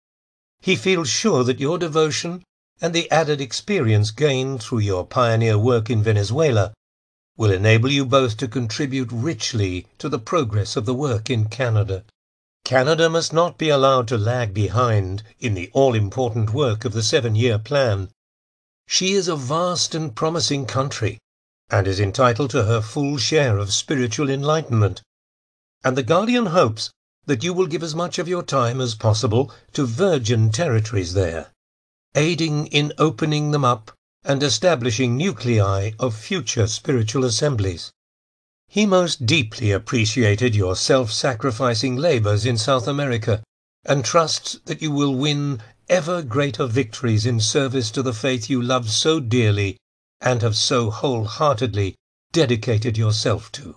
He feels sure that your devotion and the added experience gained through your pioneer work in Venezuela will enable you both to contribute richly to the progress of the work in Canada. Canada must not be allowed to lag behind in the all-important work of the seven-year plan. She is a vast and promising country, and is entitled to her full share of spiritual enlightenment, and the Guardian hopes that you will give as much of your time as possible to virgin territories there, aiding in opening them up and establishing nuclei of future spiritual assemblies. He most deeply appreciated your self-sacrificing labors in South America, and trusts that you will win ever greater victories in service to the faith you love so dearly and have so wholeheartedly dedicated yourself to.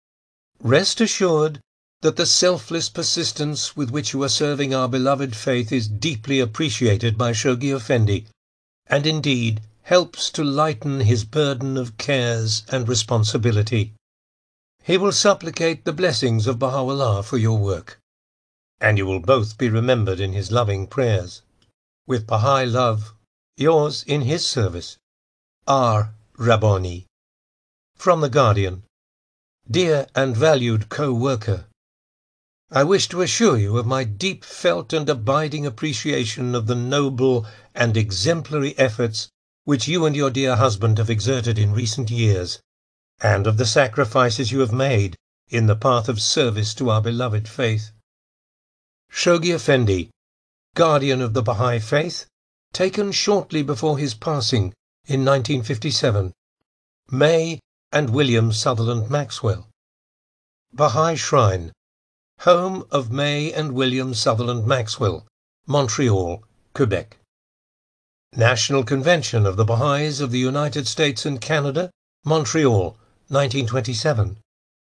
Rest assured that the selfless persistence with which you are serving our beloved faith is deeply appreciated by Shoghi Effendi, and indeed helps to lighten his burden of cares and responsibility. He will supplicate the blessings of Baha'u'llah for your work, and you will both be remembered in his loving prayers. With Baha'i love, yours in his service, R. Rabbani. From the Guardian. Dear and valued co-worker, I wish to assure you of my deep-felt and abiding appreciation of the noble and exemplary efforts which you and your dear husband have exerted in recent years, and of the sacrifices you have made in the path of service to our beloved faith. Shoghi Effendi, Guardian of the Baha'i Faith, taken shortly before his passing in nineteen fifty-seven. May and William Sutherland Maxwell. Baha'i Shrine, home of May and William Sutherland Maxwell, Montreal, Quebec. National Convention of the Baha'is of the United States and Canada, Montreal, nineteen twenty-seven.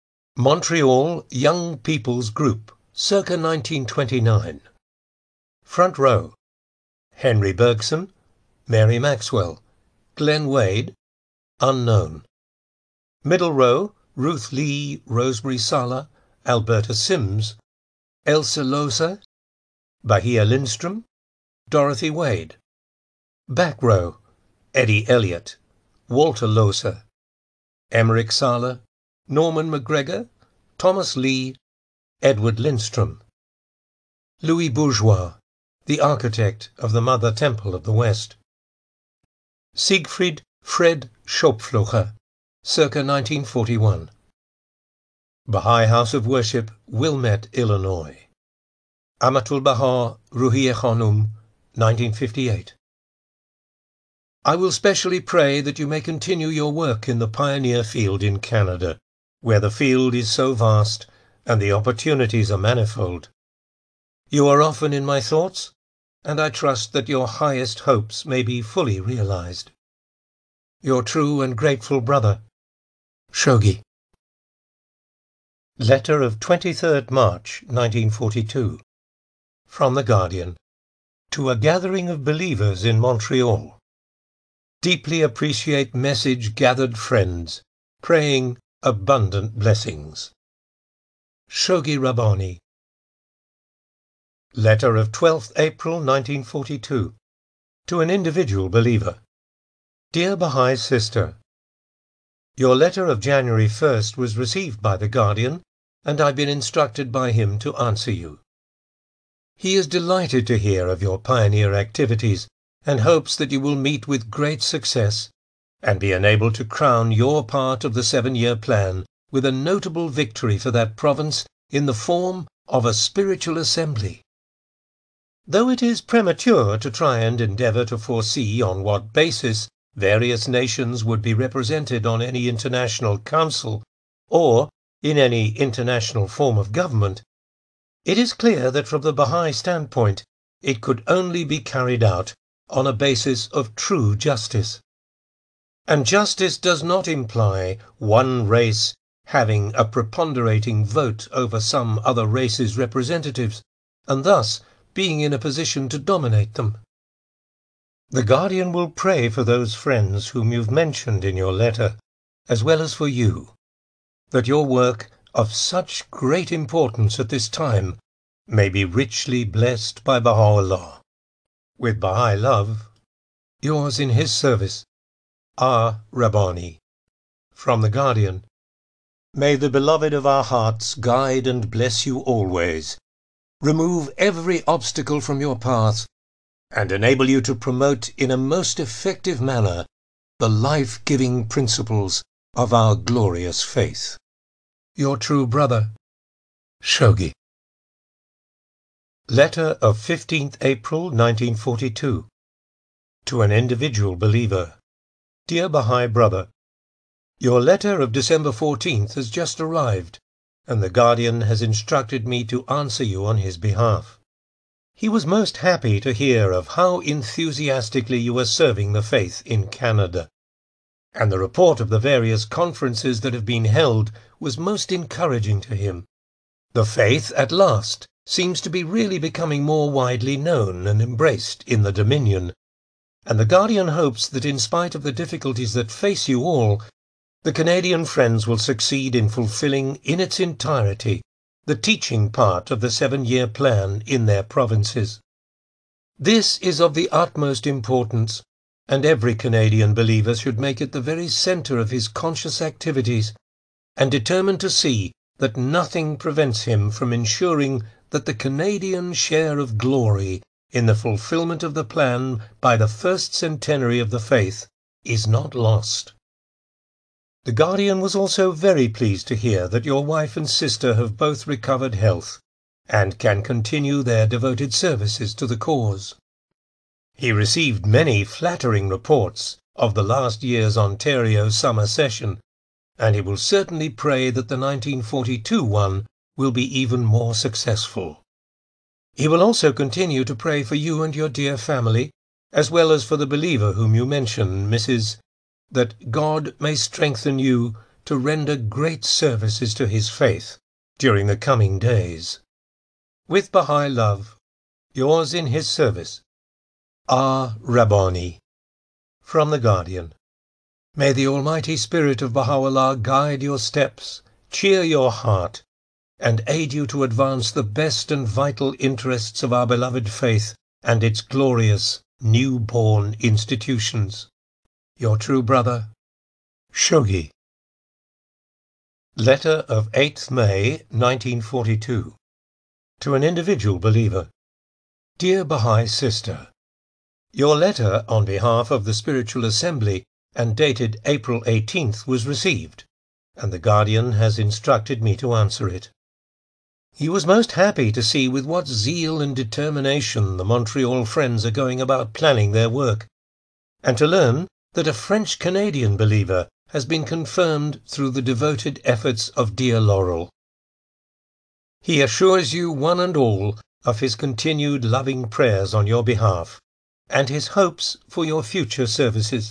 Montreal Young People's Group, circa nineteen twenty-nine. Front row: Henry Bergson, Mary Maxwell, Glenn Wade, unknown. Middle row: Ruth Lee, Rosemary Sala, Alberta Sims, Elsa Losa, Bahia Lindstrom, Dorothy Wade. Back row: Eddie Elliott, Walter Losa, Emmerich Sala, Norman McGregor, Thomas Lee, Edward Lindstrom. Louis Bourgeois, the architect of the Mother Temple of the West. Siegfried Fred Schopflocher, circa nineteen forty-one. Baha'i House of Worship, Wilmette, Illinois. Amatul Baha Ruhiye Khanum, nineteen fifty-eight. I will specially pray that you may continue your work in the pioneer field in Canada, where the field is so vast and the opportunities are manifold. You are often in my thoughts, and I trust that your highest hopes may be fully realized. Your true and grateful brother, Shoghi. Letter of twenty-third March nineteen forty-two. From the Guardian. To a gathering of believers in Montreal. Deeply appreciate message gathered friends, praying abundant blessings. Shoghi Rabbani. Letter of twelfth April nineteen forty-two. To an individual believer. Dear Baha'i Sister, your letter of January first was received by the Guardian, and I've been instructed by him to answer you. He is delighted to hear of your pioneer activities and hopes that you will meet with great success and be enabled to crown your part of the seven-year plan with a notable victory for that province in the form of a spiritual assembly. Though it is premature to try and endeavor to foresee on what basis various nations would be represented on any international council or in any international form of government, it is clear that from the Baha'i standpoint it could only be carried out on a basis of true justice. And justice does not imply one race having a preponderating vote over some other race's representatives, and thus being in a position to dominate them. The Guardian will pray for those friends whom you've mentioned in your letter, as well as for you, that your work of such great importance at this time may be richly blessed by Baha'u'llah. With Baha'i love, yours in his service, R. Rabbani. From the Guardian. May the beloved of our hearts guide and bless you always, remove every obstacle from your path, and enable you to promote in a most effective manner the life-giving principles of our glorious faith. Your true brother, Shoghi. Letter of fifteenth April nineteen forty-two. To an individual believer. Dear Baha'i brother, your letter of December fourteenth has just arrived, and the Guardian has instructed me to answer you on his behalf. He was most happy to hear of how enthusiastically you are serving the faith in Canada, and the report of the various conferences that have been held was most encouraging to him. The faith, at last, seems to be really becoming more widely known and embraced in the Dominion, and the Guardian hopes that in spite of the difficulties that face you all, the Canadian Friends will succeed in fulfilling in its entirety the teaching part of the seven-year plan in their provinces. This is of the utmost importance, and every Canadian believer should make it the very centre of his conscious activities, and determine to see that nothing prevents him from ensuring that the Canadian share of glory in the fulfilment of the plan by the first centenary of the faith is not lost. The Guardian was also very pleased to hear that your wife and sister have both recovered health, and can continue their devoted services to the cause. He received many flattering reports of the last year's Ontario summer session, and he will certainly pray that the nineteen forty-two one will be even more successful. He will also continue to pray for you and your dear family, as well as for the believer whom you mention, Missus that God may strengthen you to render great services to his faith during the coming days. With Baha'i love, yours in his service, R. Rabbani. From the Guardian. May the Almighty Spirit of Baha'u'llah guide your steps, cheer your heart, and aid you to advance the best and vital interests of our beloved faith and its glorious, new-born institutions. Your true brother, Shoghi. Letter of eighth May nineteen forty-two. To an individual believer. Dear Baha'i sister, your letter on behalf of the Spiritual Assembly and dated April eighteenth was received, and the Guardian has instructed me to answer it. He was most happy to see with what zeal and determination the Montreal Friends are going about planning their work, and to learn that a French-Canadian believer has been confirmed through the devoted efforts of dear Laurel. He assures you one and all of his continued loving prayers on your behalf, and his hopes for your future services.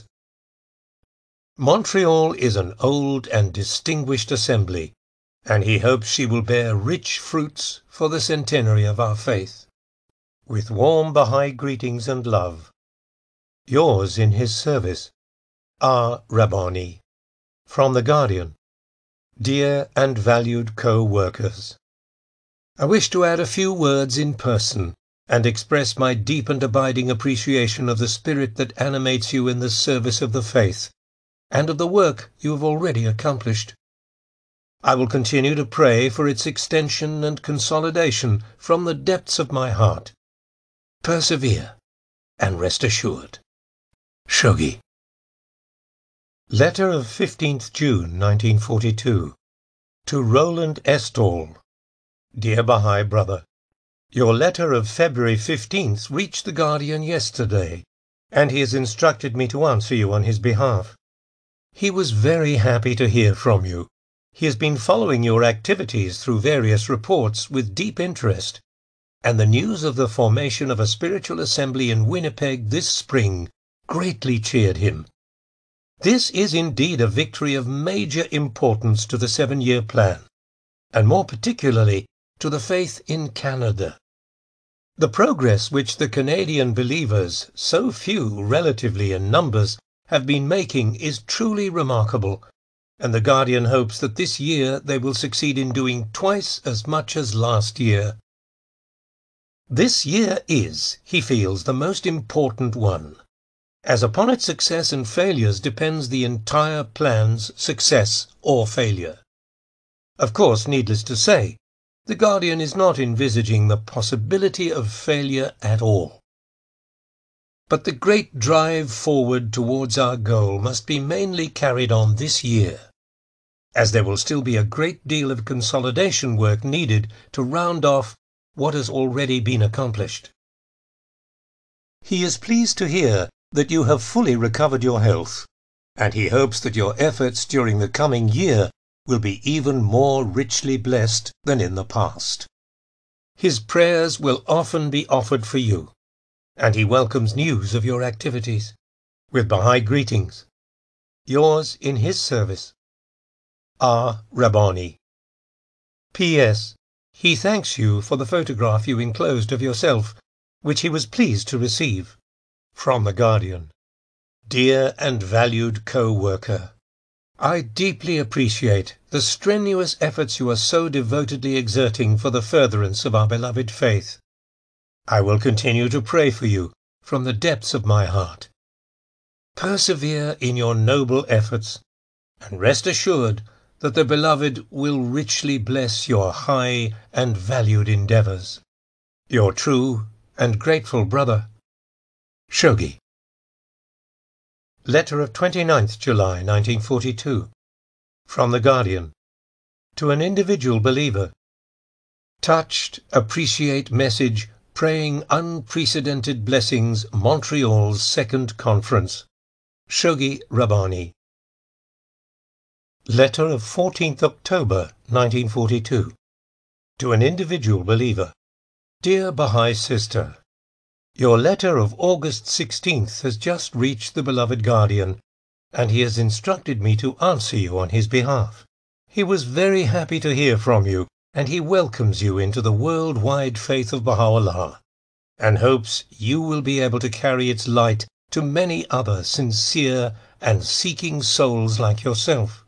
Montreal is an old and distinguished assembly, and he hopes she will bear rich fruits for the centenary of our faith. With warm Baha'i greetings and love, yours in his service, R. Rabbani. From the Guardian. Dear and valued co-workers, I wish to add a few words in person and express my deep and abiding appreciation of the spirit that animates you in the service of the faith, and of the work you have already accomplished. I will continue to pray for its extension and consolidation from the depths of my heart. Persevere, and rest assured. Shoghi. Letter of fifteenth June nineteen forty-two. To Roland Estall. Dear Baha'i brother, your letter of February fifteenth reached the Guardian yesterday, and he has instructed me to answer you on his behalf. He was very happy to hear from you. He has been following your activities through various reports with deep interest, and the news of the formation of a spiritual assembly in Winnipeg this spring greatly cheered him. This is indeed a victory of major importance to the seven-year plan, and more particularly to the faith in Canada. The progress which the Canadian believers, so few relatively in numbers, have been making is truly remarkable, and the Guardian hopes that this year they will succeed in doing twice as much as last year. This year is, he feels, the most important one, as upon its success and failures depends the entire plan's success or failure. Of course, needless to say, the Guardian is not envisaging the possibility of failure at all. But the great drive forward towards our goal must be mainly carried on this year, as there will still be a great deal of consolidation work needed to round off what has already been accomplished. He is pleased to hear that you have fully recovered your health, and he hopes that your efforts during the coming year will be even more richly blessed than in the past. His prayers will often be offered for you, and he welcomes news of your activities. With Baha'i greetings, yours in his service, R. Rabbani. P S. He thanks you for the photograph you enclosed of yourself, which he was pleased to receive. From the Guardian. Dear and valued co-worker, I deeply appreciate the strenuous efforts you are so devotedly exerting for the furtherance of our beloved faith. I will continue to pray for you from the depths of my heart. Persevere in your noble efforts, and rest assured that the Beloved will richly bless your high and valued endeavors. Your true and grateful brother, Shogi. Letter of twenty-ninth July nineteen forty-two. From the Guardian. To an individual believer. Touched, appreciate message, praying unprecedented blessings, Montreal's second conference. Shogi Rabbani. Letter of fourteenth October nineteen forty-two. To an individual believer. Dear Baha'i Sister, your letter of August sixteenth has just reached the beloved Guardian, and he has instructed me to answer you on his behalf. He was very happy to hear from you, and he welcomes you into the worldwide faith of Baha'u'llah, and hopes you will be able to carry its light to many other sincere and seeking souls like yourself.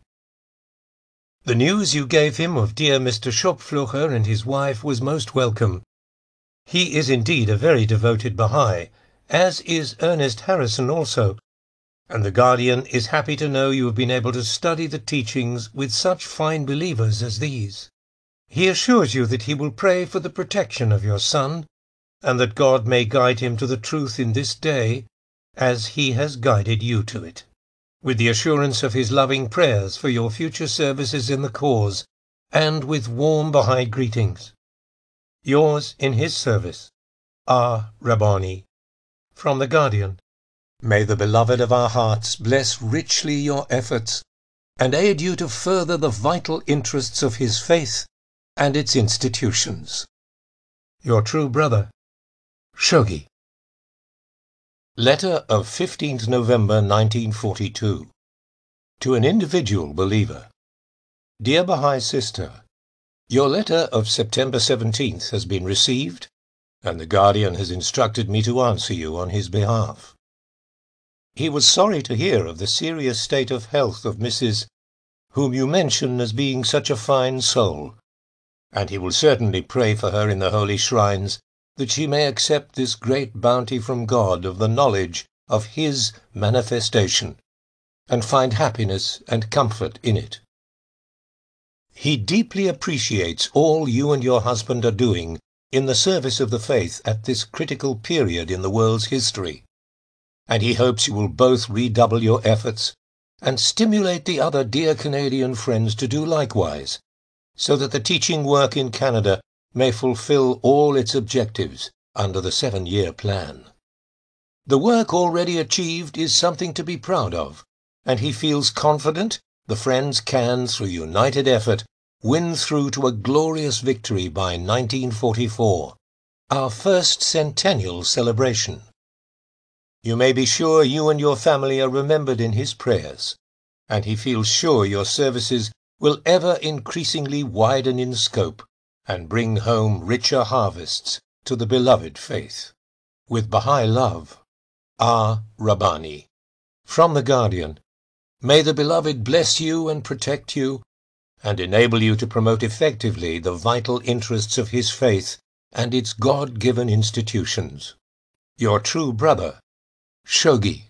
The news you gave him of dear Mister Schopflocher and his wife was most welcome. He is indeed a very devoted Baha'i, as is Ernest Harrison also, and the Guardian is happy to know you have been able to study the teachings with such fine believers as these. He assures you that he will pray for the protection of your son, and that God may guide him to the truth in this day, as he has guided you to it, with the assurance of his loving prayers for your future services in the cause, and with warm Baha'i greetings. Yours in his service, R. Rabbani. From the Guardian. May the Beloved of our hearts bless richly your efforts, and aid you to further the vital interests of his faith and its institutions. Your true brother, Shogi. Letter of fifteenth November nineteen forty-two. To an individual believer. Dear Baha'i Sister, your letter of September seventeenth has been received, and the Guardian has instructed me to answer you on his behalf. He was sorry to hear of the serious state of health of Missus whom you mention as being such a fine soul, and he will certainly pray for her in the holy shrines, that she may accept this great bounty from God of the knowledge of his manifestation, and find happiness and comfort in it. He deeply appreciates all you and your husband are doing in the service of the faith at this critical period in the world's history, and he hopes you will both redouble your efforts and stimulate the other dear Canadian friends to do likewise, so that the teaching work in Canada may fulfill all its objectives under the seven-year plan. The work already achieved is something to be proud of, and he feels confident the friends can, through united effort, win through to a glorious victory by nineteen forty-four, our first centennial celebration. You may be sure you and your family are remembered in his prayers, and he feels sure your services will ever increasingly widen in scope and bring home richer harvests to the beloved faith. With Baha'i love, R. Rabbani. From the Guardian. May the beloved bless you and protect you, and enable you to promote effectively the vital interests of his faith and its God-given institutions. Your true brother, Shoghi.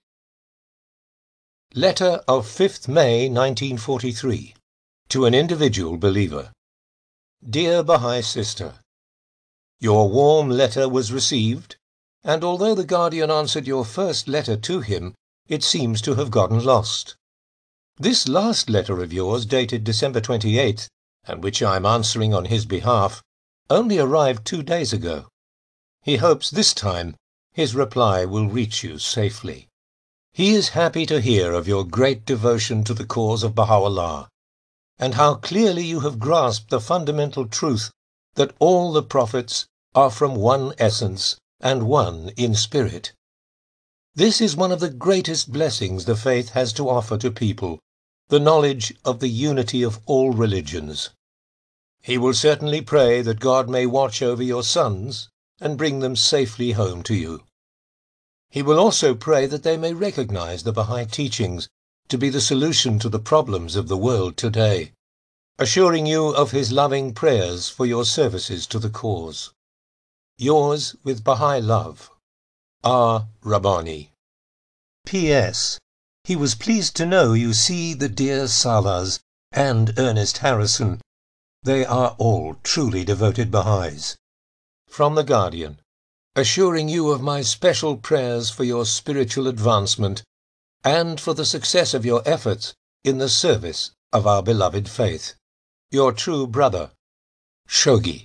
Letter of fifth May nineteen forty-three. To an individual believer. Dear Baha'i Sister, your warm letter was received, and although the Guardian answered your first letter to him, it seems to have gotten lost. This last letter of yours, dated December twenty-eighth, and which I am answering on his behalf, only arrived two days ago. He hopes this time his reply will reach you safely. He is happy to hear of your great devotion to the cause of Baha'u'llah, and how clearly you have grasped the fundamental truth that all the prophets are from one essence and one in spirit. This is one of the greatest blessings the faith has to offer to people, the knowledge of the unity of all religions. He will certainly pray that God may watch over your sons and bring them safely home to you. He will also pray that they may recognize the Baha'i teachings to be the solution to the problems of the world today, assuring you of his loving prayers for your services to the cause. Yours with Baha'i love, R. Rabbani. P S. He was pleased to know you see the dear Salahs and Ernest Harrison. They are all truly devoted Baha'is. From the Guardian. Assuring you of my special prayers for your spiritual advancement and for the success of your efforts in the service of our beloved faith. Your true brother, Shoghi.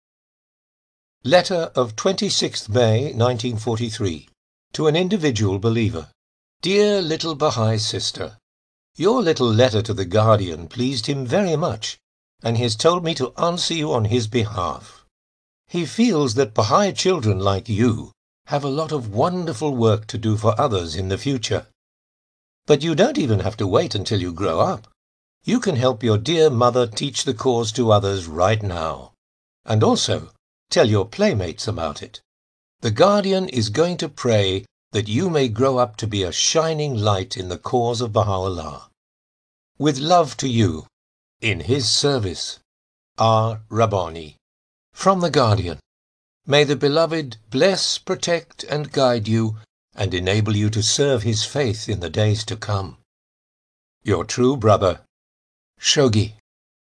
Letter of twenty-sixth May nineteen forty-three. To an individual believer. Dear little Baha'i sister, your little letter to the Guardian pleased him very much, and he has told me to answer you on his behalf. He feels that Baha'i children like you have a lot of wonderful work to do for others in the future. But you don't even have to wait until you grow up. You can help your dear mother teach the cause to others right now, and also tell your playmates about it. The Guardian is going to pray that you may grow up to be a shining light in the cause of Baha'u'llah. With love to you, in his service, R. Rabbani. From the Guardian. May the beloved bless, protect, and guide you, and enable you to serve his faith in the days to come. Your true brother, Shoghi.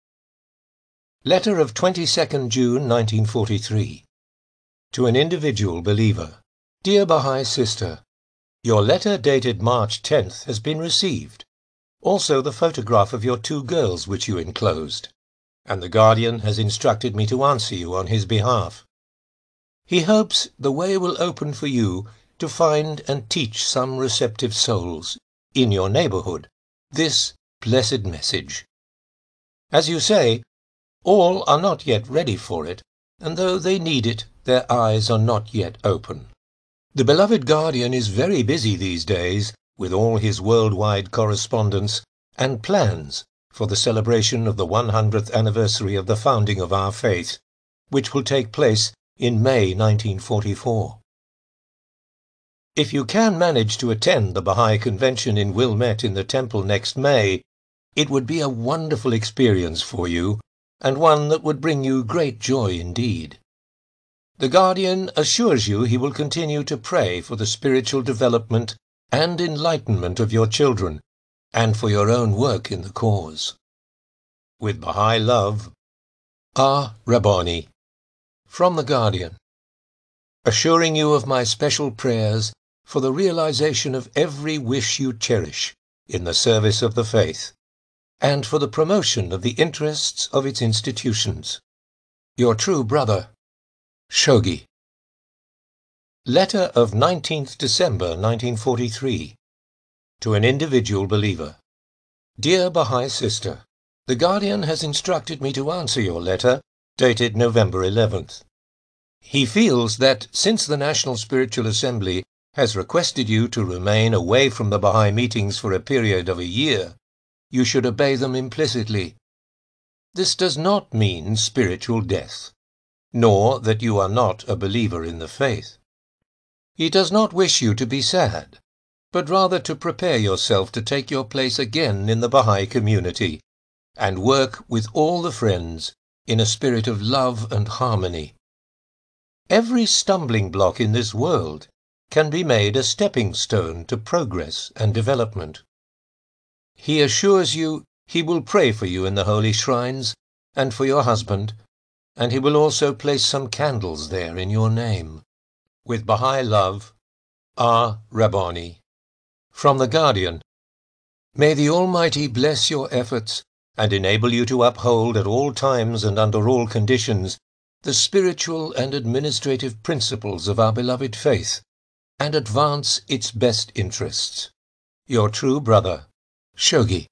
Letter of twenty-second June nineteen forty-three. To an individual believer. Dear Baha'i sister, your letter dated March tenth has been received. Also the photograph of your two girls which you enclosed, and the Guardian has instructed me to answer you on his behalf. He hopes the way will open for you to find and teach some receptive souls in your neighborhood this blessed message. As you say, all are not yet ready for it, and though they need it, their eyes are not yet open. The beloved Guardian is very busy these days with all his worldwide correspondence and plans for the celebration of the one hundredth anniversary of the founding of our faith, which will take place in May nineteen forty-four. If you can manage to attend the Baha'i Convention in Wilmette in the temple next May, it would be a wonderful experience for you, and one that would bring you great joy indeed. The Guardian assures you he will continue to pray for the spiritual development and enlightenment of your children, and for your own work in the cause. With Baha'i love, R. Rabbani. From the Guardian. Assuring you of my special prayers for the realization of every wish you cherish in the service of the faith, and for the promotion of the interests of its institutions. Your true brother, Shoghi. Letter of nineteenth December nineteen forty-three. To an individual believer. Dear Baha'i sister, the Guardian has instructed me to answer your letter, dated November eleventh. He feels that since the National Spiritual Assembly has requested you to remain away from the Baha'i meetings for a period of a year, you should obey them implicitly. This does not mean spiritual death. nor that you are not a believer in the faith. He does not wish you to be sad, but rather to prepare yourself to take your place again in the Baha'i community and work with all the friends in a spirit of love and harmony. Every stumbling block in this world can be made a stepping stone to progress and development. He assures you he will pray for you in the holy shrines and for your husband, and he will also place some candles there in your name. With Baha'i love, R. Rabbani. From The Guardian. May the Almighty bless your efforts and enable you to uphold at all times and under all conditions the spiritual and administrative principles of our beloved faith, and advance its best interests. Your true brother, Shoghi.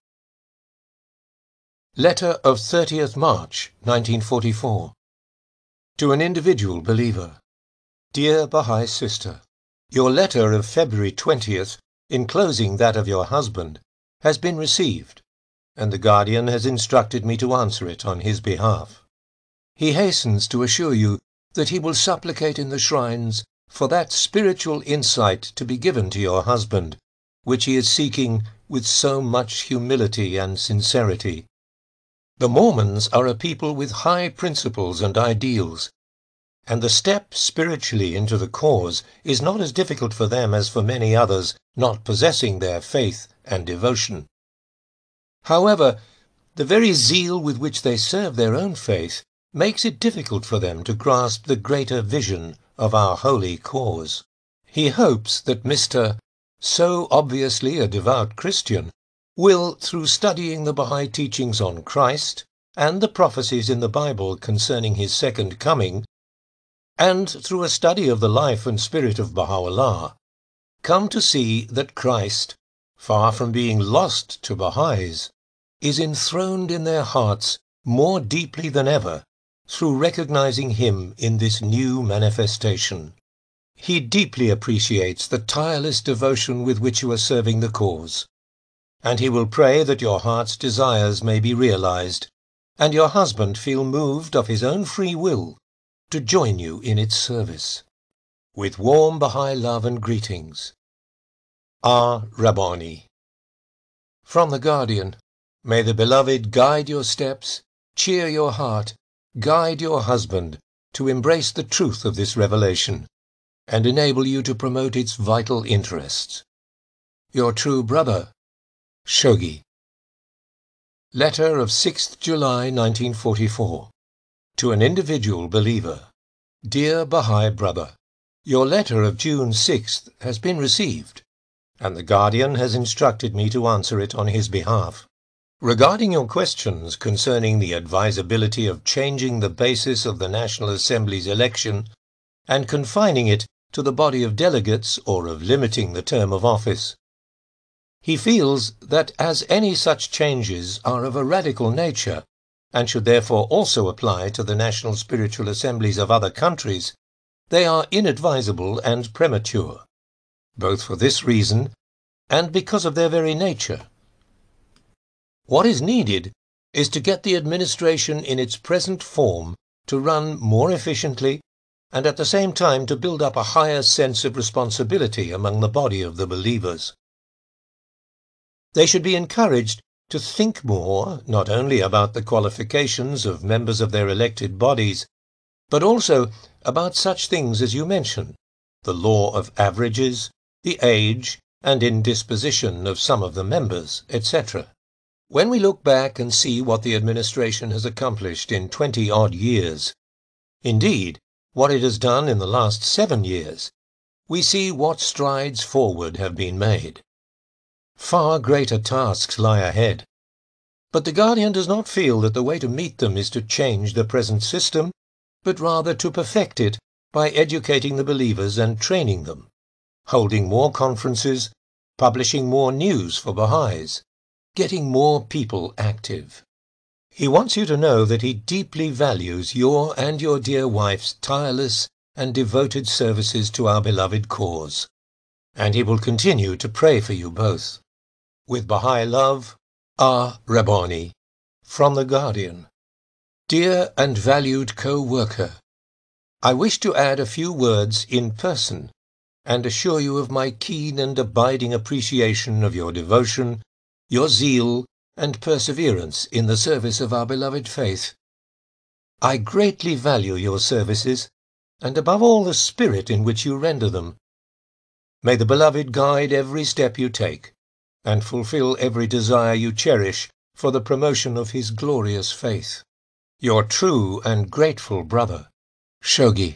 Letter of thirtieth March, nineteen forty-four. To an individual believer. Dear Baha'i Sister, your letter of February twentieth, enclosing that of your husband, has been received, and the Guardian has instructed me to answer it on his behalf. He hastens to assure you that he will supplicate in the shrines for that spiritual insight to be given to your husband, which he is seeking with so much humility and sincerity. The Mormons are a people with high principles and ideals, and the step spiritually into the cause is not as difficult for them as for many others not possessing their faith and devotion. However, the very zeal with which they serve their own faith makes it difficult for them to grasp the greater vision of our holy cause. He hopes that Mister so obviously a devout Christian will, through studying the Baha'i teachings on Christ and the prophecies in the Bible concerning his second coming, and through a study of the life and spirit of Baha'u'llah, come to see that Christ, far from being lost to Baha'is, is enthroned in their hearts more deeply than ever through recognizing him in this new manifestation. He deeply appreciates the tireless devotion with which you are serving the cause, and he will pray that your heart's desires may be realized, and your husband feel moved of his own free will to join you in its service. With warm Baha'i love and greetings, R. Rabbani. From The Guardian. May the Beloved guide your steps, cheer your heart, guide your husband to embrace the truth of this revelation, and enable you to promote its vital interests. Your true brother, Shoghi. Letter of sixth July nineteen forty-four. To an individual believer. Dear Baha'i brother, your letter of June sixth has been received, and the Guardian has instructed me to answer it on his behalf. Regarding your questions concerning the advisability of changing the basis of the National Assembly's election and confining it to the body of delegates or of limiting the term of office, he feels that as any such changes are of a radical nature and should therefore also apply to the national spiritual assemblies of other countries, they are inadvisable and premature, both for this reason and because of their very nature. What is needed is to get the administration in its present form to run more efficiently and at the same time to build up a higher sense of responsibility among the body of the believers. They should be encouraged to think more not only about the qualifications of members of their elected bodies, but also about such things as you mention, the law of averages, the age and indisposition of some of the members, et cetera. When we look back and see what the administration has accomplished in twenty-odd years, indeed, what it has done in the last seven years, we see what strides forward have been made. Far greater tasks lie ahead, but the Guardian does not feel that the way to meet them is to change the present system, but rather to perfect it by educating the believers and training them, holding more conferences, publishing more news for Baha'is, getting more people active. He wants you to know that he deeply values your and your dear wife's tireless and devoted services to our beloved cause, and he will continue to pray for you both. With Baha'i love, R. Rabbani. From The Guardian. Dear and valued co-worker, I wish to add a few words in person and assure you of my keen and abiding appreciation of your devotion, your zeal, and perseverance in the service of our beloved faith. I greatly value your services, and above all the spirit in which you render them. May the beloved guide every step you take, and fulfill every desire you cherish for the promotion of his glorious faith. Your true and grateful brother, Shogi.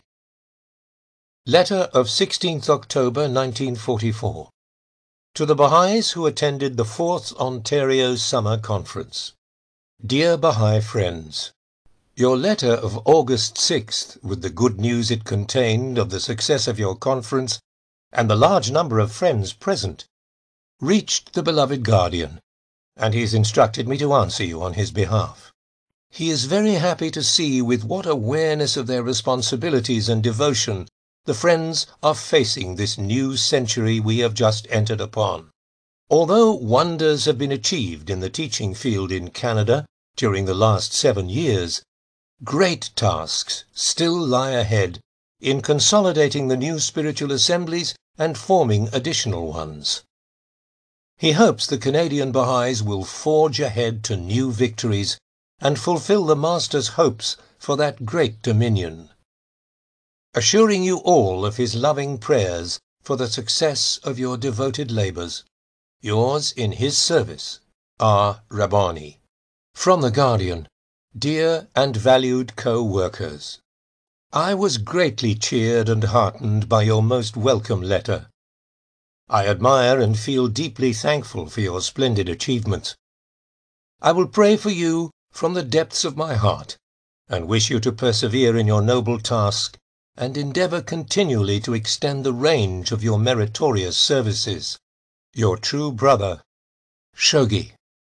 Letter of sixteenth October nineteen forty-four. To the Baha'is who attended the fourth Ontario Summer Conference. Dear Baha'i friends, your letter of August sixth, with the good news it contained of the success of your conference and the large number of friends present, reached the beloved guardian, and he has instructed me to answer you on his behalf. He is very happy to see with what awareness of their responsibilities and devotion the friends are facing this new century we have just entered upon. Although wonders have been achieved in the teaching field in Canada during the last seven years, great tasks still lie ahead in consolidating the new spiritual assemblies and forming additional ones. He hopes the Canadian Baha'is will forge ahead to new victories and fulfill the Master's hopes for that great dominion. Assuring you all of his loving prayers for the success of your devoted labors, yours in his service, R. Rabbani. From the Guardian, dear and valued co-workers, I was greatly cheered and heartened by your most welcome letter. I admire and feel deeply thankful for your splendid achievements. I will pray for you from the depths of my heart, and wish you to persevere in your noble task and endeavor continually to extend the range of your meritorious services. Your true brother, Shogi.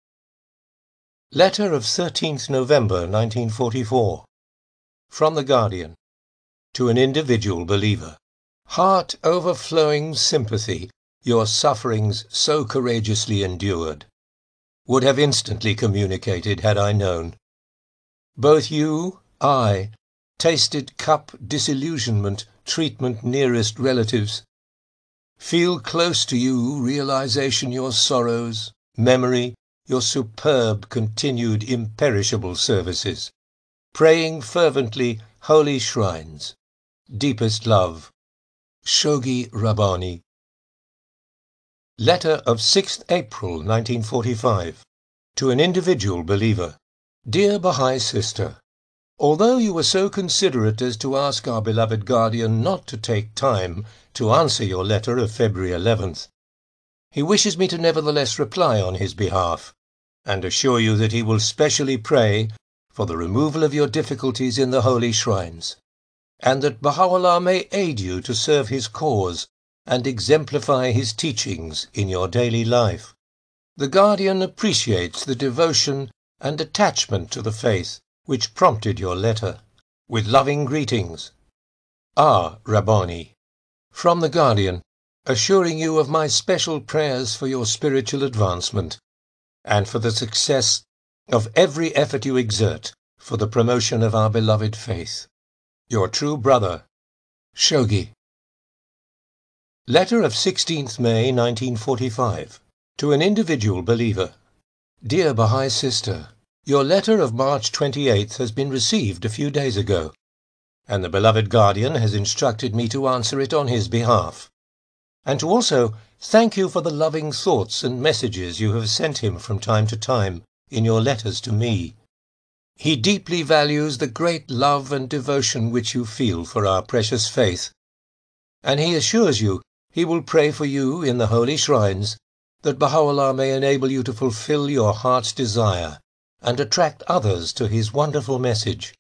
Letter of thirteenth November nineteen forty-four. From the Guardian. To an individual believer. Heart overflowing sympathy, your sufferings so courageously endured. Would have instantly communicated had I known. Both you, I, tasted cup disillusionment, treatment nearest relatives. Feel close to you realization your sorrows, memory, your superb continued imperishable services. Praying fervently holy shrines. Deepest love. Shogi Rabbani. Letter of sixth April nineteen forty-five. To an individual believer. Dear Baha'i Sister, although you were so considerate as to ask our beloved guardian not to take time to answer your letter of February eleventh, he wishes me to nevertheless reply on his behalf, and assure you that he will specially pray for the removal of your difficulties in the holy shrines, and that Baha'u'llah may aid you to serve his cause and exemplify his teachings in your daily life. The guardian appreciates the devotion and attachment to the faith which prompted your letter. With loving greetings, R. Rabbani. From the Guardian, assuring you of my special prayers for your spiritual advancement, and for the success of every effort you exert for the promotion of our beloved faith. Your true brother, Shogi. Letter of sixteenth May nineteen forty-five. To an individual believer. Dear Baha'i Sister, your letter of March twenty-eighth has been received a few days ago, and the beloved guardian has instructed me to answer it on his behalf, and to also thank you for the loving thoughts and messages you have sent him from time to time in your letters to me. He deeply values the great love and devotion which you feel for our precious faith, and he assures you he will pray for you in the holy shrines that Baha'u'llah may enable you to fulfill your heart's desire and attract others to his wonderful message.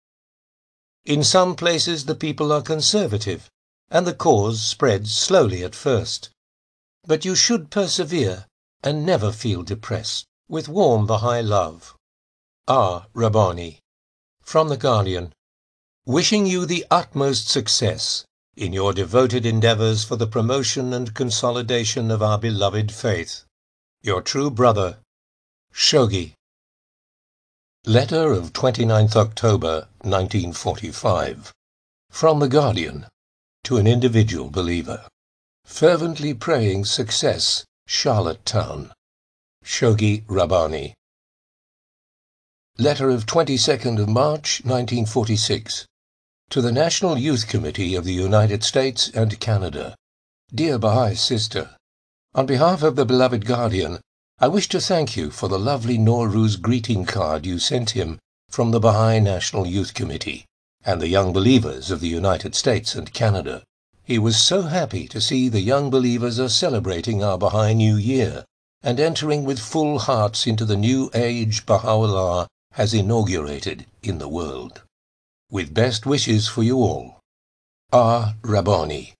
In some places the people are conservative, and the cause spreads slowly at first. But you should persevere and never feel depressed. With warm Baha'i love. R. Rabbani. From the Guardian. Wishing you the utmost success in your devoted endeavors for the promotion and consolidation of our beloved faith. Your true brother, Shogi. Letter of twenty-ninth October nineteen forty-five. From the Guardian, to an individual believer. Fervently praying success, Charlottetown. Shoghi Rabbani. Letter of twenty-second of March, nineteen forty-six. To the National Youth Committee of the United States and Canada. Dear Baha'i Sister, on behalf of the beloved Guardian, I wish to thank you for the lovely Nowruz greeting card you sent him from the Baha'i National Youth Committee and the young believers of the United States and Canada. He was so happy to see the young believers are celebrating our Baha'i New Year and entering with full hearts into the new age Baha'u'llah has inaugurated in the world. With best wishes for you all. R. Rabbani.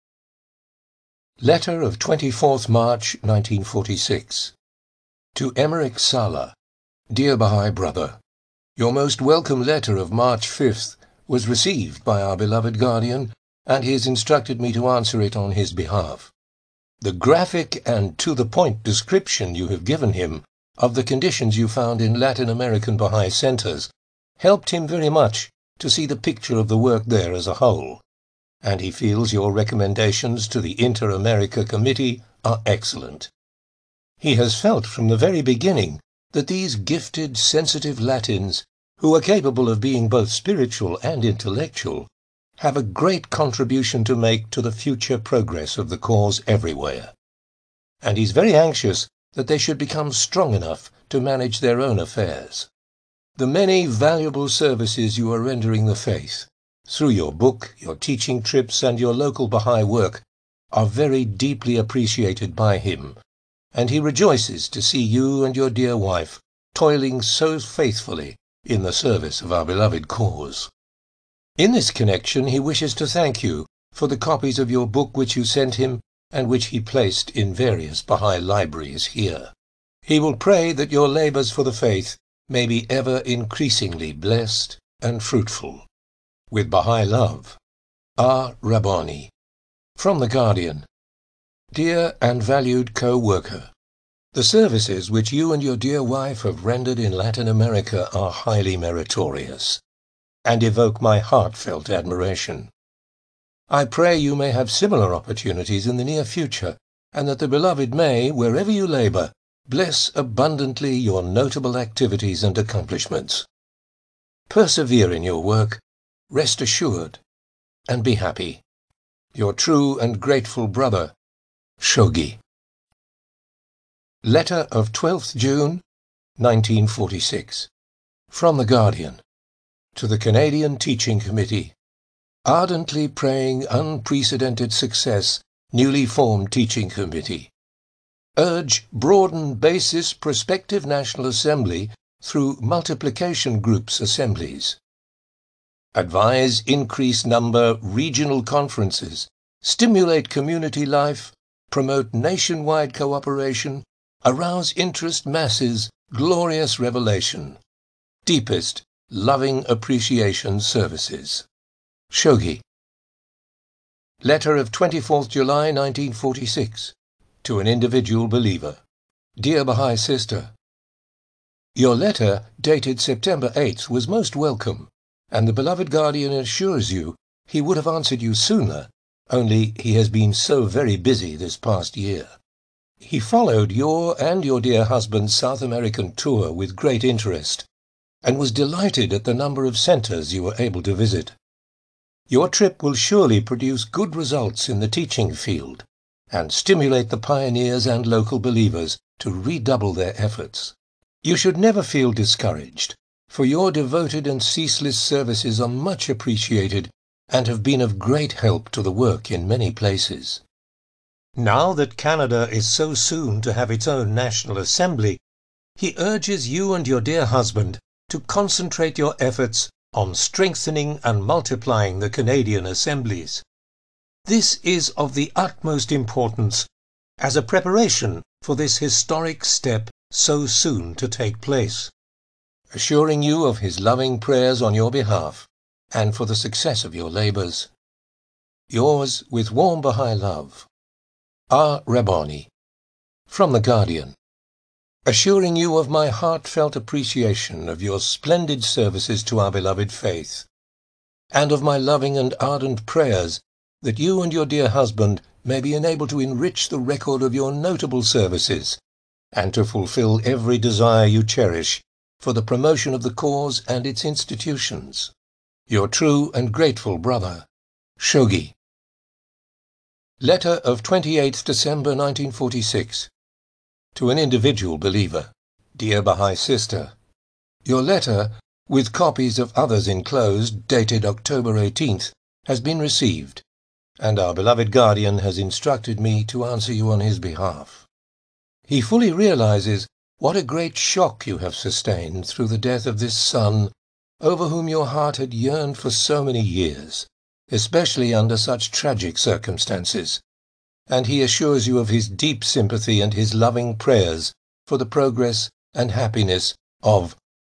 Letter of twenty-fourth March, nineteen forty-six. To Emmerich Sala. Dear Baha'i Brother, your most welcome letter of March fifth was received by our beloved Guardian, and he has instructed me to answer it on his behalf. The graphic and to-the-point description you have given him of the conditions you found in Latin American Baha'i centers helped him very much to see the picture of the work there as a whole, and he feels your recommendations to the Inter-America Committee are excellent. He has felt from the very beginning that these gifted, sensitive Latins, who are capable of being both spiritual and intellectual, have a great contribution to make to the future progress of the cause everywhere. And he's very anxious that they should become strong enough to manage their own affairs. The many valuable services you are rendering the faith, through your book, your teaching trips, and your local Baha'i work, are very deeply appreciated by him, and he rejoices to see you and your dear wife toiling so faithfully in the service of our beloved cause. In this connection, he wishes to thank you for the copies of your book which you sent him and which he placed in various Baha'i libraries here. He will pray that your labors for the faith may be ever increasingly blessed and fruitful. With Baha'i love, R. Rabbani. From the Guardian. Dear and valued co-worker, the services which you and your dear wife have rendered in Latin America are highly meritorious, and evoke my heartfelt admiration. I pray you may have similar opportunities in the near future, and that the beloved may, wherever you labor, bless abundantly your notable activities and accomplishments. Persevere in your work, rest assured, and be happy. Your true and grateful brother, Shoghi. Letter of twelfth June, nineteen forty-six. From the Guardian. To the Canadian Teaching Committee. Ardently praying unprecedented success, newly formed Teaching Committee. Urge broaden basis prospective National Assembly through multiplication groups assemblies. Advise increase number regional conferences, stimulate community life, promote nationwide cooperation, arouse interest masses, glorious revelation. Deepest, loving appreciation services. Shoghi. Letter of twenty-fourth July nineteen forty-six. To an individual believer. Dear Baha'i Sister, your letter, dated September eighth, was most welcome, and the beloved Guardian assures you he would have answered you sooner, only he has been so very busy this past year. He followed your and your dear husband's South American tour with great interest, and was delighted at the number of centers you were able to visit. Your trip will surely produce good results in the teaching field, and stimulate the pioneers and local believers to redouble their efforts. You should never feel discouraged, for your devoted and ceaseless services are much appreciated and have been of great help to the work in many places. Now that Canada is so soon to have its own National Assembly, he urges you and your dear husband to concentrate your efforts on strengthening and multiplying the Canadian assemblies. This is of the utmost importance as a preparation for this historic step so soon to take place, assuring you of his loving prayers on your behalf and for the success of your labors. Yours with warm Baha'i love, R. Rabbani. From the Guardian. Assuring you of my heartfelt appreciation of your splendid services to our beloved faith. and of my loving and ardent prayers that you and your dear husband may be enabled to enrich the record of your notable services, and to fulfill every desire you cherish for the promotion of the cause and its institutions. Your true and grateful brother, Shoghi. Letter of twenty-eighth December nineteen forty-six. To an individual believer. Dear Baha'i Sister, your letter, with copies of others enclosed, dated October eighteenth, has been received, and our beloved guardian has instructed me to answer you on his behalf. He fully realizes what a great shock you have sustained through the death of this son, over whom your heart had yearned for so many years, especially under such tragic circumstances, and he assures you of his deep sympathy and his loving prayers for the progress and happiness of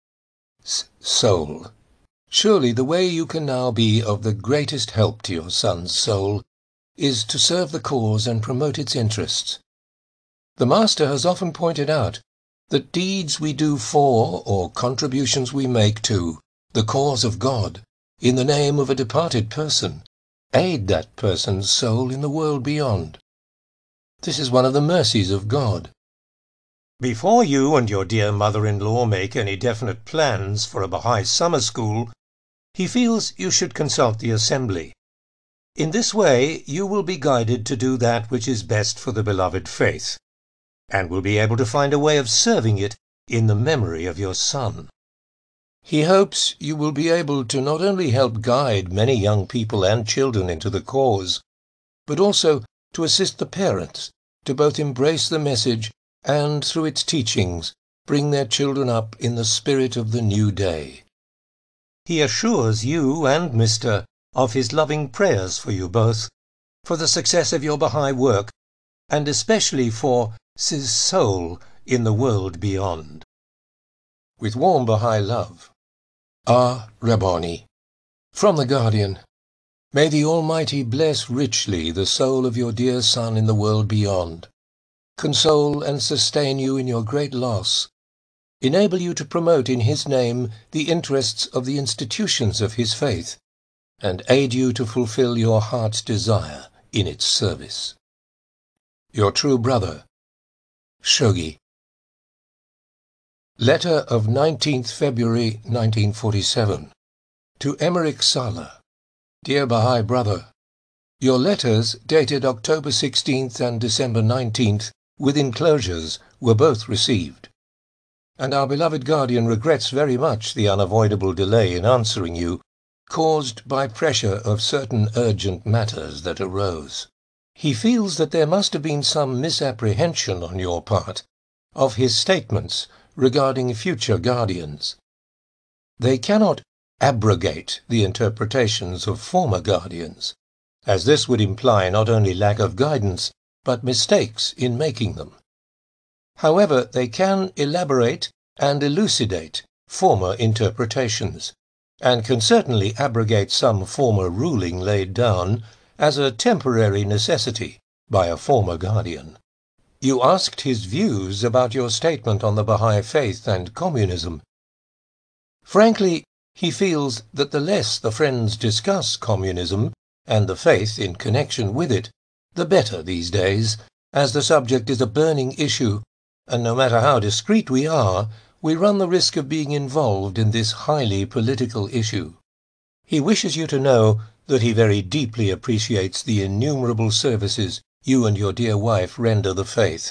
S soul. Surely the way you can now be of the greatest help to your son's soul is to serve the cause and promote its interests. The Master has often pointed out that deeds we do for, or contributions we make to, the cause of God, in the name of a departed person, aid that person's soul in the world beyond. This is one of the mercies of God. Before you and your dear mother-in-law make any definite plans for a Baha'i summer school, he feels you should consult the Assembly. In this way you will be guided to do that which is best for the beloved faith, and will be able to find a way of serving it in the memory of your son. He hopes you will be able to not only help guide many young people and children into the cause, but also to assist the parents to both embrace the message and, through its teachings, bring their children up in the spirit of the new day. He assures you and Mister of his loving prayers for you both, for the success of your Baha'i work, and especially for his soul in the world beyond. With warm Baha'i love, Ah Rabbani. From the Guardian. May the Almighty bless richly the soul of your dear son in the world beyond, console and sustain you in your great loss, enable you to promote in his name the interests of the institutions of his faith, and aid you to fulfill your heart's desire in its service. Your true brother, Shoghi. Letter of nineteenth February nineteen forty-seven. To Emmerich Sala. Dear Baha'i Brother, your letters, dated October sixteenth and December nineteenth, with enclosures, were both received, and our beloved guardian regrets very much the unavoidable delay in answering you, caused by pressure of certain urgent matters that arose. He feels that there must have been some misapprehension on your part of his statements regarding future guardians. They cannot abrogate the interpretations of former guardians, as this would imply not only lack of guidance, but mistakes in making them. However, they can elaborate and elucidate former interpretations, and can certainly abrogate some former ruling laid down as a temporary necessity by a former guardian. You asked his views about your statement on the Baha'i faith and communism. Frankly, he feels that the less the friends discuss communism and the faith in connection with it, the better these days, as the subject is a burning issue, and no matter how discreet we are, we run the risk of being involved in this highly political issue. He wishes you to know that he very deeply appreciates the innumerable services you and your dear wife render the faith.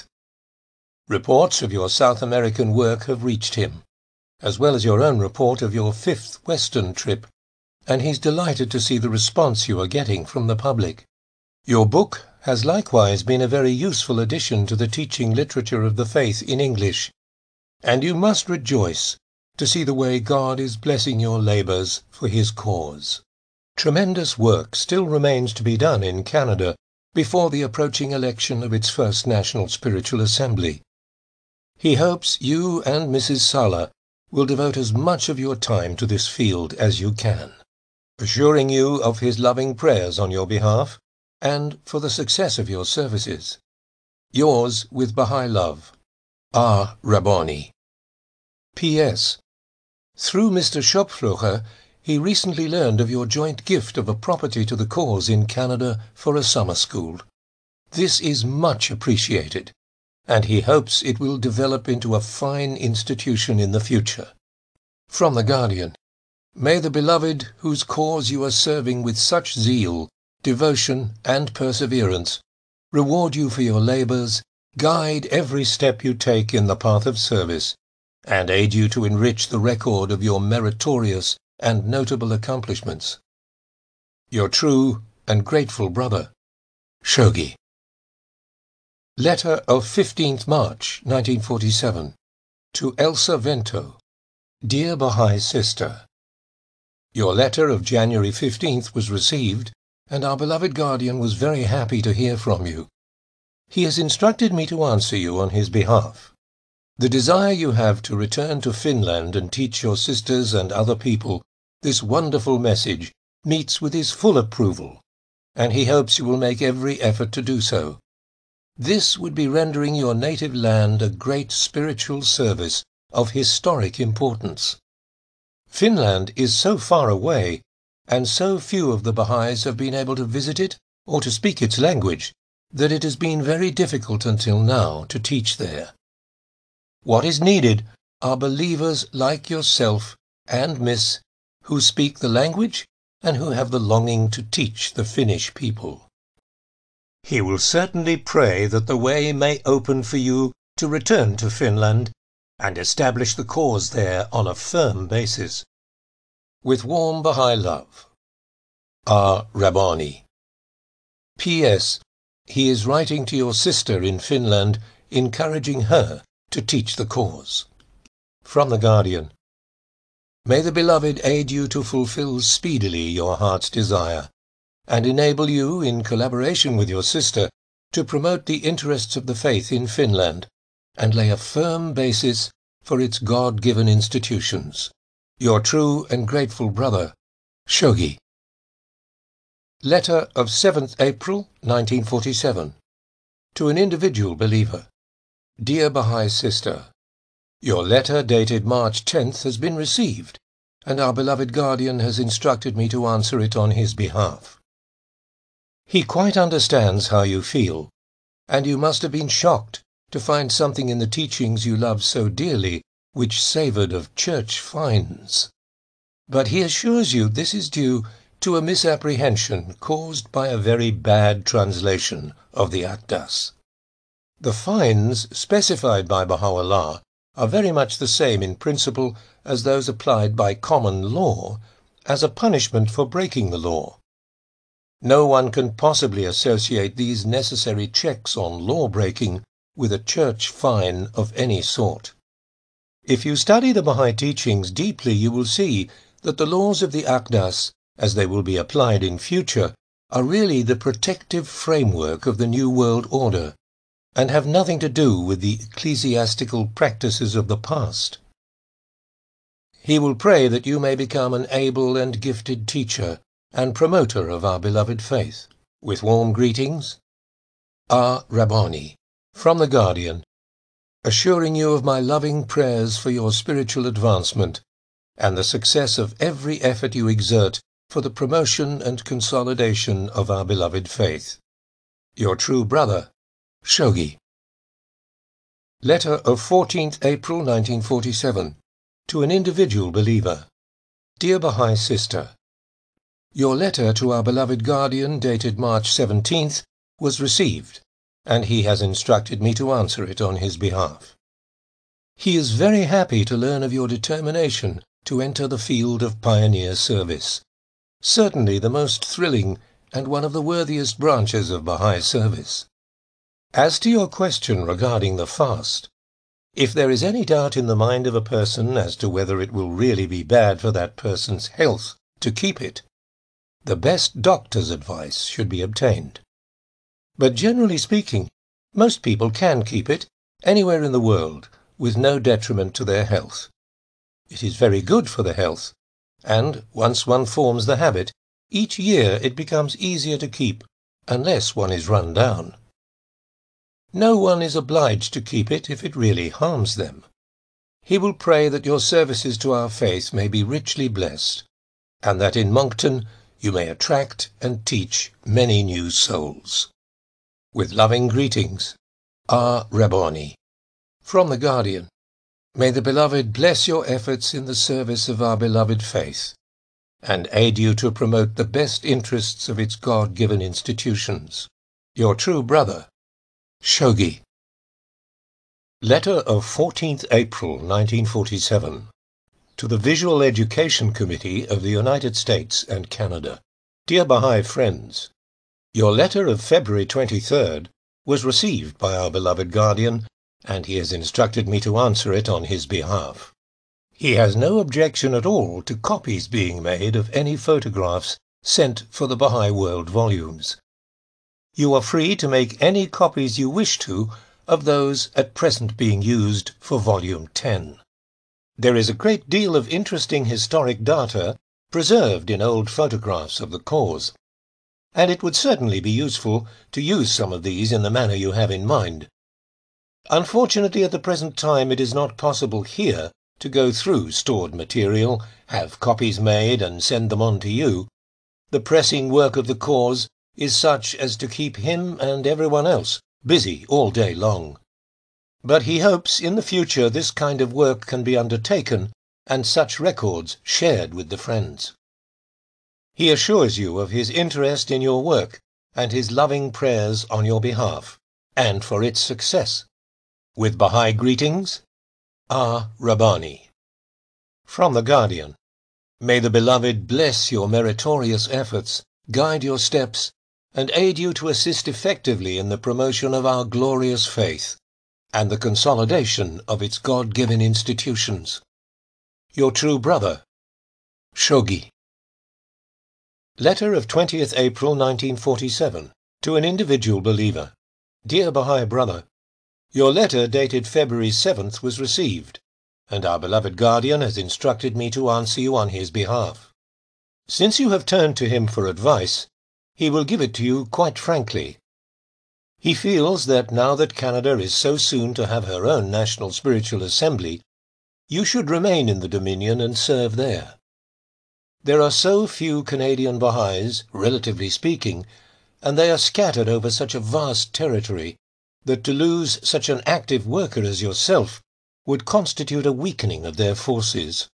Reports of your South American work have reached him, as well as your own report of your fifth Western trip, and he's delighted to see the response you are getting from the public. Your book has likewise been a very useful addition to the teaching literature of the faith in English, and you must rejoice to see the way God is blessing your labors for his cause. Tremendous work still remains to be done in Canada before the approaching election of its first National Spiritual Assembly. He hopes you and Missus Sala will devote as much of your time to this field as you can, assuring you of his loving prayers on your behalf and for the success of your services. Yours with Baha'i love, Ah Rabbani. P S. Through Mister Schopflocher, He recently learned of your joint gift of a property to the cause in Canada for a summer school. This is much appreciated, and he hopes it will develop into a fine institution in the future. From the Guardian, may the beloved whose cause you are serving with such zeal, devotion, and perseverance reward you for your labours, guide every step you take in the path of service, and aid you to enrich the record of your meritorious and notable accomplishments. Your true and grateful brother, Shogi. Letter of fifteenth March nineteen forty-seven to Elsa Vento. Dear Baha'i Sister, your letter of January fifteenth was received, and our beloved guardian was very happy to hear from you. He has instructed me to answer you on his behalf. The desire you have to return to Finland and teach your sisters and other people this wonderful message meets with his full approval, and he hopes you will make every effort to do so. This would be rendering your native land a great spiritual service of historic importance. Finland is so far away, and so few of the Baha'is have been able to visit it or to speak its language, that it has been very difficult until now to teach there. What is needed are believers like yourself and Miss who speak the language and who have the longing to teach the Finnish people. He will certainly pray that the way may open for you to return to Finland and establish the cause there on a firm basis. With warm Baha'i love, R. Rabbani. P S. He is writing to your sister in Finland, encouraging her to teach the cause. From the Guardian. May the beloved aid you to fulfill speedily your heart's desire, and enable you, in collaboration with your sister, to promote the interests of the faith in Finland, and lay a firm basis for its God-given institutions. Your true and grateful brother, Shogi. Letter of seventh April nineteen forty-seven. To an individual believer. Dear Baha'i Sister, your letter dated March tenth has been received, and our beloved guardian has instructed me to answer it on his behalf. He quite understands how you feel, and you must have been shocked to find something in the teachings you love so dearly which savoured of church fines. But he assures you this is due to a misapprehension caused by a very bad translation of the Akdas. The fines specified by Baha'u'llah are very much the same in principle as those applied by common law as a punishment for breaking the law. No one can possibly associate these necessary checks on law-breaking with a church fine of any sort. If you study the Baha'i teachings deeply, you will see that the laws of the Akdas, as they will be applied in future, are really the protective framework of the New World Order, and have nothing to do with the ecclesiastical practices of the past. He will pray that you may become an able and gifted teacher and promoter of our beloved faith. With warm greetings, R. Rabbani, from the Guardian, assuring you of my loving prayers for your spiritual advancement and the success of every effort you exert for the promotion and consolidation of our beloved faith. Your true brother, Shogi. Letter of fourteenth April nineteen forty-seven. To an individual believer. Dear Baha'i Sister, your letter to our beloved guardian dated March seventeenth was received, and he has instructed me to answer it on his behalf. He is very happy to learn of your determination to enter the field of pioneer service, certainly the most thrilling and one of the worthiest branches of Baha'i service. As to your question regarding the fast, if there is any doubt in the mind of a person as to whether it will really be bad for that person's health to keep it, the best doctor's advice should be obtained. But generally speaking, most people can keep it anywhere in the world with no detriment to their health. It is very good for the health, and once one forms the habit, each year it becomes easier to keep unless one is run down. No one is obliged to keep it if it really harms them. He will pray that your services to our faith may be richly blessed, and that in Moncton you may attract and teach many new souls. With loving greetings, R. Rabboni. From the Guardian. May the Beloved bless your efforts in the service of our beloved faith, and aid you to promote the best interests of its God-given institutions. Your true brother, Shogi. Letter of fourteenth April nineteen forty-seven. To the Visual Education Committee of the United States and Canada. Dear Baha'i friends, your letter of February twenty-third was received by our beloved guardian, and he has instructed me to answer it on his behalf. He has no objection at all to copies being made of any photographs sent for the Baha'i World volumes. You are free to make any copies you wish to of those at present being used for Volume ten. There is a great deal of interesting historic data preserved in old photographs of the cause, and it would certainly be useful to use some of these in the manner you have in mind. Unfortunately, at the present time it is not possible here to go through stored material, have copies made, and send them on to you. The pressing work of the cause is such as to keep him and everyone else busy all day long. But he hopes in the future this kind of work can be undertaken and such records shared with the friends. He assures you of his interest in your work and his loving prayers on your behalf and for its success. With Baha'i greetings, R. Rabboni. From the Guardian. May the Beloved bless your meritorious efforts, guide your steps, and aid you to assist effectively in the promotion of our glorious faith and the consolidation of its God-given institutions. Your true brother, Shogi. Letter of twentieth April nineteen forty-seven to an individual believer. Dear Baha'i brother, your letter dated February seventh was received, and our beloved guardian has instructed me to answer you on his behalf. Since you have turned to him for advice, he will give it to you quite frankly. He feels that now that Canada is so soon to have her own National Spiritual Assembly, you should remain in the Dominion and serve there. There are so few Canadian Baha'is, relatively speaking, and they are scattered over such a vast territory, that to lose such an active worker as yourself would constitute a weakening of their forces.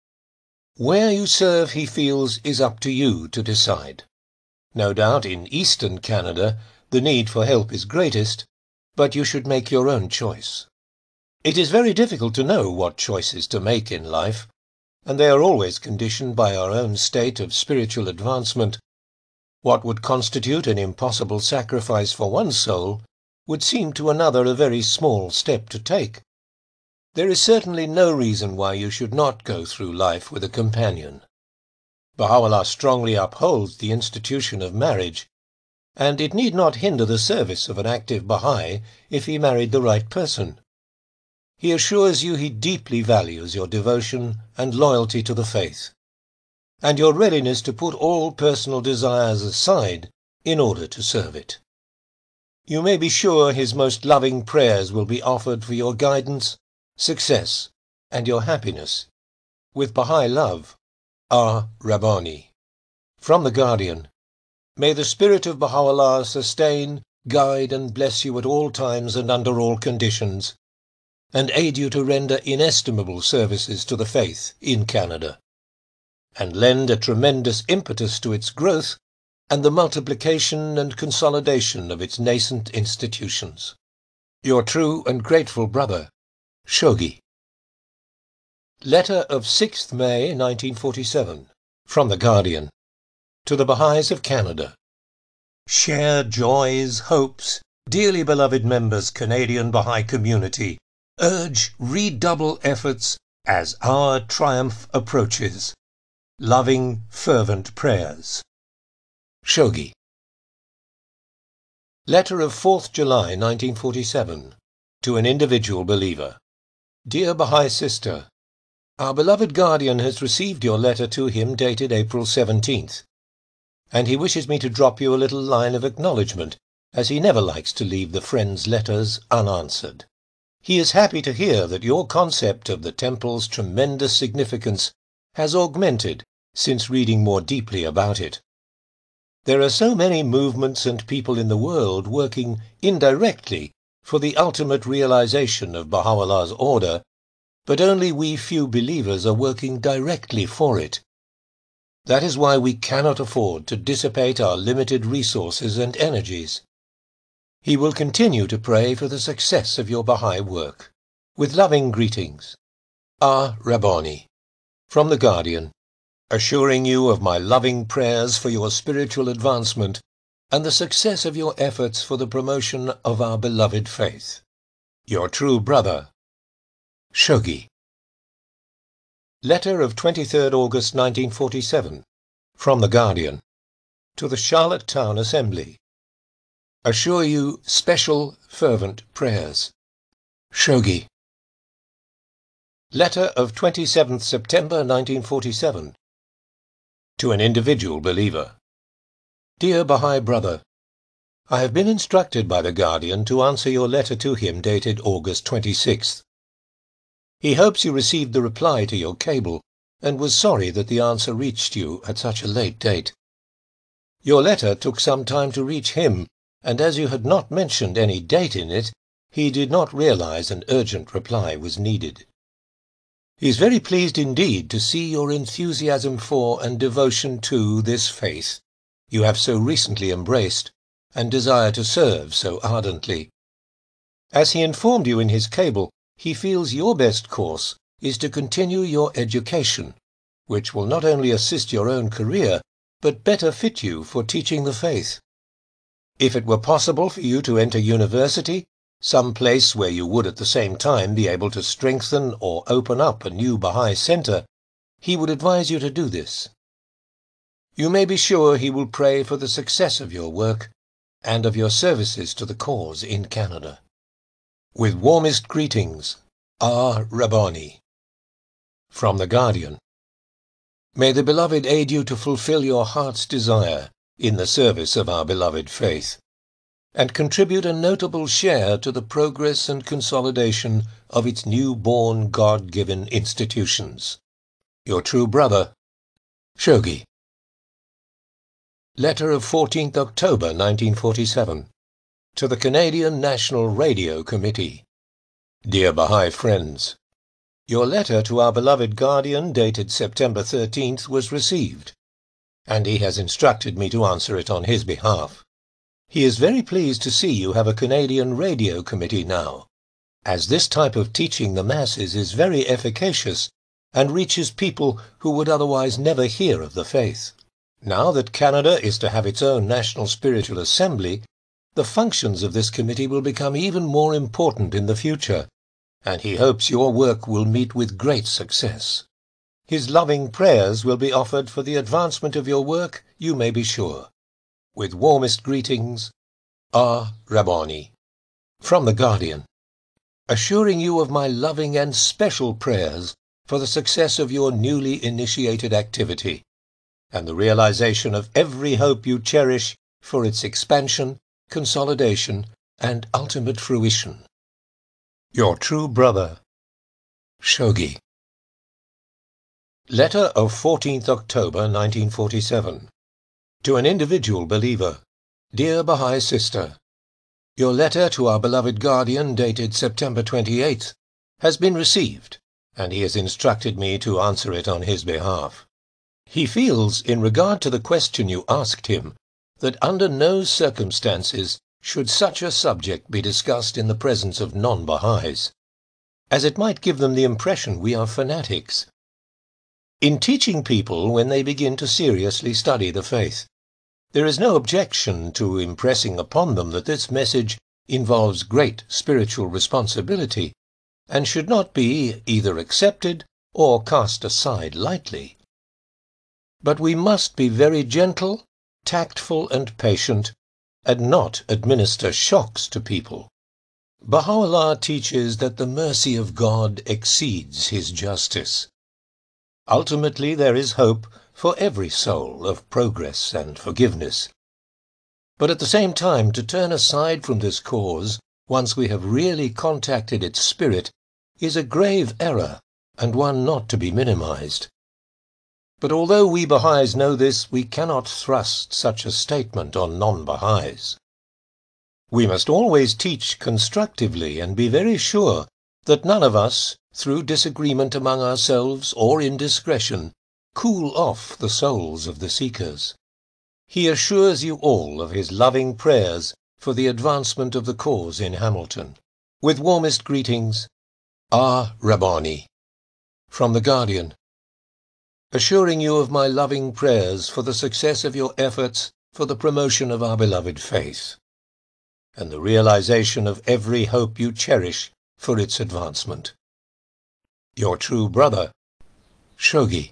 Where you serve, he feels, is up to you to decide. No doubt in eastern Canada the need for help is greatest, but you should make your own choice. It is very difficult to know what choices to make in life, and they are always conditioned by our own state of spiritual advancement. What would constitute an impossible sacrifice for one soul would seem to another a very small step to take. There is certainly no reason why you should not go through life with a companion. Baha'u'llah strongly upholds the institution of marriage, and it need not hinder the service of an active Baha'i if he married the right person. He assures you he deeply values your devotion and loyalty to the faith, and your readiness to put all personal desires aside in order to serve it. You may be sure his most loving prayers will be offered for your guidance, success, and your happiness. With Baha'i love, R. Rabboni. From the Guardian. May the Spirit of Baha'u'llah sustain, guide, and bless you at all times and under all conditions, and aid you to render inestimable services to the faith in Canada, and lend a tremendous impetus to its growth and the multiplication and consolidation of its nascent institutions. Your true and grateful brother, Shogi. Letter of sixth May nineteen forty-seven. From the Guardian. To the Baha'is of Canada. Share joys, hopes, dearly beloved members, Canadian Baha'i community. Urge redouble efforts as our triumph approaches. Loving, fervent prayers. Shogi. Letter of fourth July nineteen forty-seven. To an individual believer. Dear Baha'i sister, our beloved guardian has received your letter to him dated April seventeenth, and he wishes me to drop you a little line of acknowledgement, as he never likes to leave the friends' letters unanswered. He is happy to hear that your concept of the temple's tremendous significance has augmented since reading more deeply about it. There are so many movements and people in the world working indirectly for the ultimate realization of Baha'u'llah's order, but only we few believers are working directly for it. That is why we cannot afford to dissipate our limited resources and energies. He will continue to pray for the success of your Baha'i work. With loving greetings, R. Rabbani, from The Guardian, assuring you of my loving prayers for your spiritual advancement and the success of your efforts for the promotion of our beloved faith. Your true brother, Shoghi. Letter of twenty-third August nineteen forty-seven, from The Guardian, to the Charlotte Town Assembly. Assure you special fervent prayers. Shoghi. Letter of twenty-seventh September nineteen forty-seven, to an individual believer. Dear Baha'i Brother, I have been instructed by The Guardian to answer your letter to him dated August twenty-sixth. He hopes you received the reply to your cable and was sorry that the answer reached you at such a late date. Your letter took some time to reach him, and as you had not mentioned any date in it, he did not realize an urgent reply was needed. He is very pleased indeed to see your enthusiasm for and devotion to this faith you have so recently embraced and desire to serve so ardently. As he informed you in his cable, he feels your best course is to continue your education, which will not only assist your own career, but better fit you for teaching the faith. If it were possible for you to enter university, some place where you would at the same time be able to strengthen or open up a new Baha'i center, he would advise you to do this. You may be sure he will pray for the success of your work and of your services to the cause in Canada. With warmest greetings, R. Rabbani. From The Guardian. May the Beloved aid you to fulfill your heart's desire in the service of our beloved faith, and contribute a notable share to the progress and consolidation of its new-born God-given institutions. Your true brother, Shoghi. Letter of fourteenth October nineteen forty-seven, to the Canadian National Radio Committee. Dear Baha'i friends, your letter to our beloved Guardian dated September thirteenth was received, and he has instructed me to answer it on his behalf. He is very pleased to see you have a Canadian Radio Committee now, as this type of teaching the masses is very efficacious and reaches people who would otherwise never hear of the faith. Now that Canada is to have its own National Spiritual Assembly, the functions of this committee will become even more important in the future, and he hopes your work will meet with great success. His loving prayers will be offered for the advancement of your work, you may be sure. With warmest greetings, R. Rabbani. From The Guardian. Assuring you of my loving and special prayers for the success of your newly initiated activity, and the realization of every hope you cherish for its expansion, consolidation, and ultimate fruition. Your true brother, Shoghi. Letter of fourteenth October nineteen forty-seven, to an individual believer. Dear Baha'i Sister, your letter to our beloved Guardian dated September twenty-eighth has been received, and he has instructed me to answer it on his behalf. He feels, in regard to the question you asked him, that under no circumstances should such a subject be discussed in the presence of non-Baha'is, as it might give them the impression we are fanatics. In teaching people when they begin to seriously study the faith, there is no objection to impressing upon them that this message involves great spiritual responsibility, and should not be either accepted or cast aside lightly. But we must be very gentle, tactful, and patient, and not administer shocks to people. Baha'u'llah teaches that the mercy of God exceeds his justice. Ultimately, there is hope for every soul of progress and forgiveness. But at the same time, to turn aside from this cause, once we have really contacted its spirit, is a grave error, and one not to be minimized. But although we Baha'is know this, we cannot thrust such a statement on non-Baha'is. We must always teach constructively and be very sure that none of us, through disagreement among ourselves or indiscretion, cool off the souls of the seekers. He assures you all of his loving prayers for the advancement of the cause in Hamilton. With warmest greetings, R. Rabbani. From The Guardian. Assuring you of my loving prayers for the success of your efforts for the promotion of our beloved faith, and the realization of every hope you cherish for its advancement. Your true brother, Shoghi.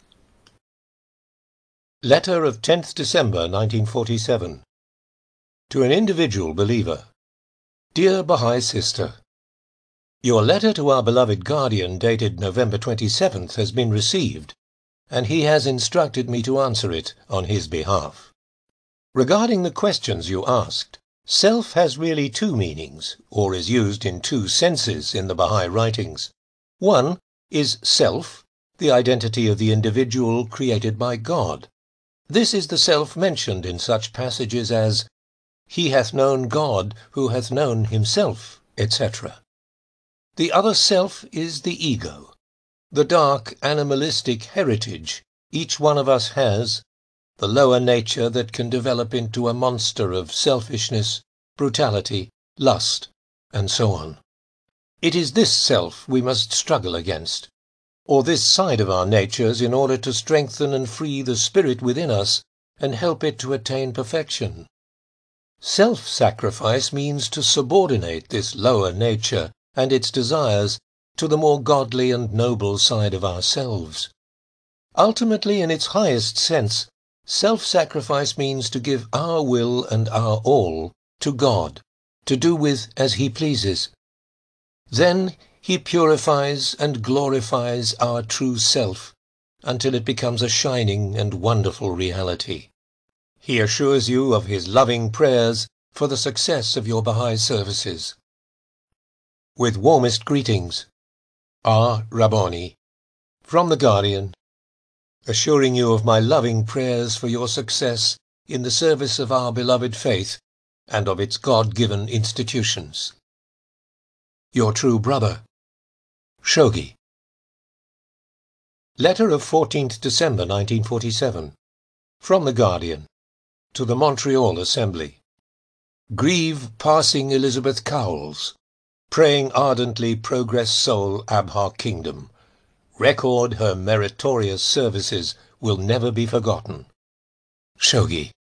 Letter of tenth December nineteen forty-seven. To an individual believer. Dear Baha'i Sister, your letter to our beloved guardian dated November twenty-seventh has been received, and he has instructed me to answer it on his behalf. Regarding the questions you asked, self has really two meanings, or is used in two senses in the Baha'i writings. One is self, the identity of the individual created by God. This is the self mentioned in such passages as, "He hath known God who hath known himself," et cetera. The other self is the ego, the dark animalistic heritage each one of us has, the lower nature that can develop into a monster of selfishness, brutality, lust, and so on. It is this self we must struggle against, or this side of our natures, in order to strengthen and free the spirit within us and help it to attain perfection. Self-sacrifice means to subordinate this lower nature and its desires to the more godly and noble side of ourselves. Ultimately, in its highest sense, self-sacrifice means to give our will and our all to God, to do with as he pleases. Then he purifies and glorifies our true self until it becomes a shining and wonderful reality. He assures you of his loving prayers for the success of your Baha'i services. With warmest greetings, R. Rabbani. From The Guardian. Assuring you of my loving prayers for your success in the service of our beloved faith and of its God-given institutions. Your true brother, Shoghi. Letter of fourteenth December nineteen forty-seven. From The Guardian. To the Montreal Assembly. Grieve passing Elizabeth Cowles. Praying ardently progress soul Abha Kingdom. Record her meritorious services will never be forgotten. Shoghi.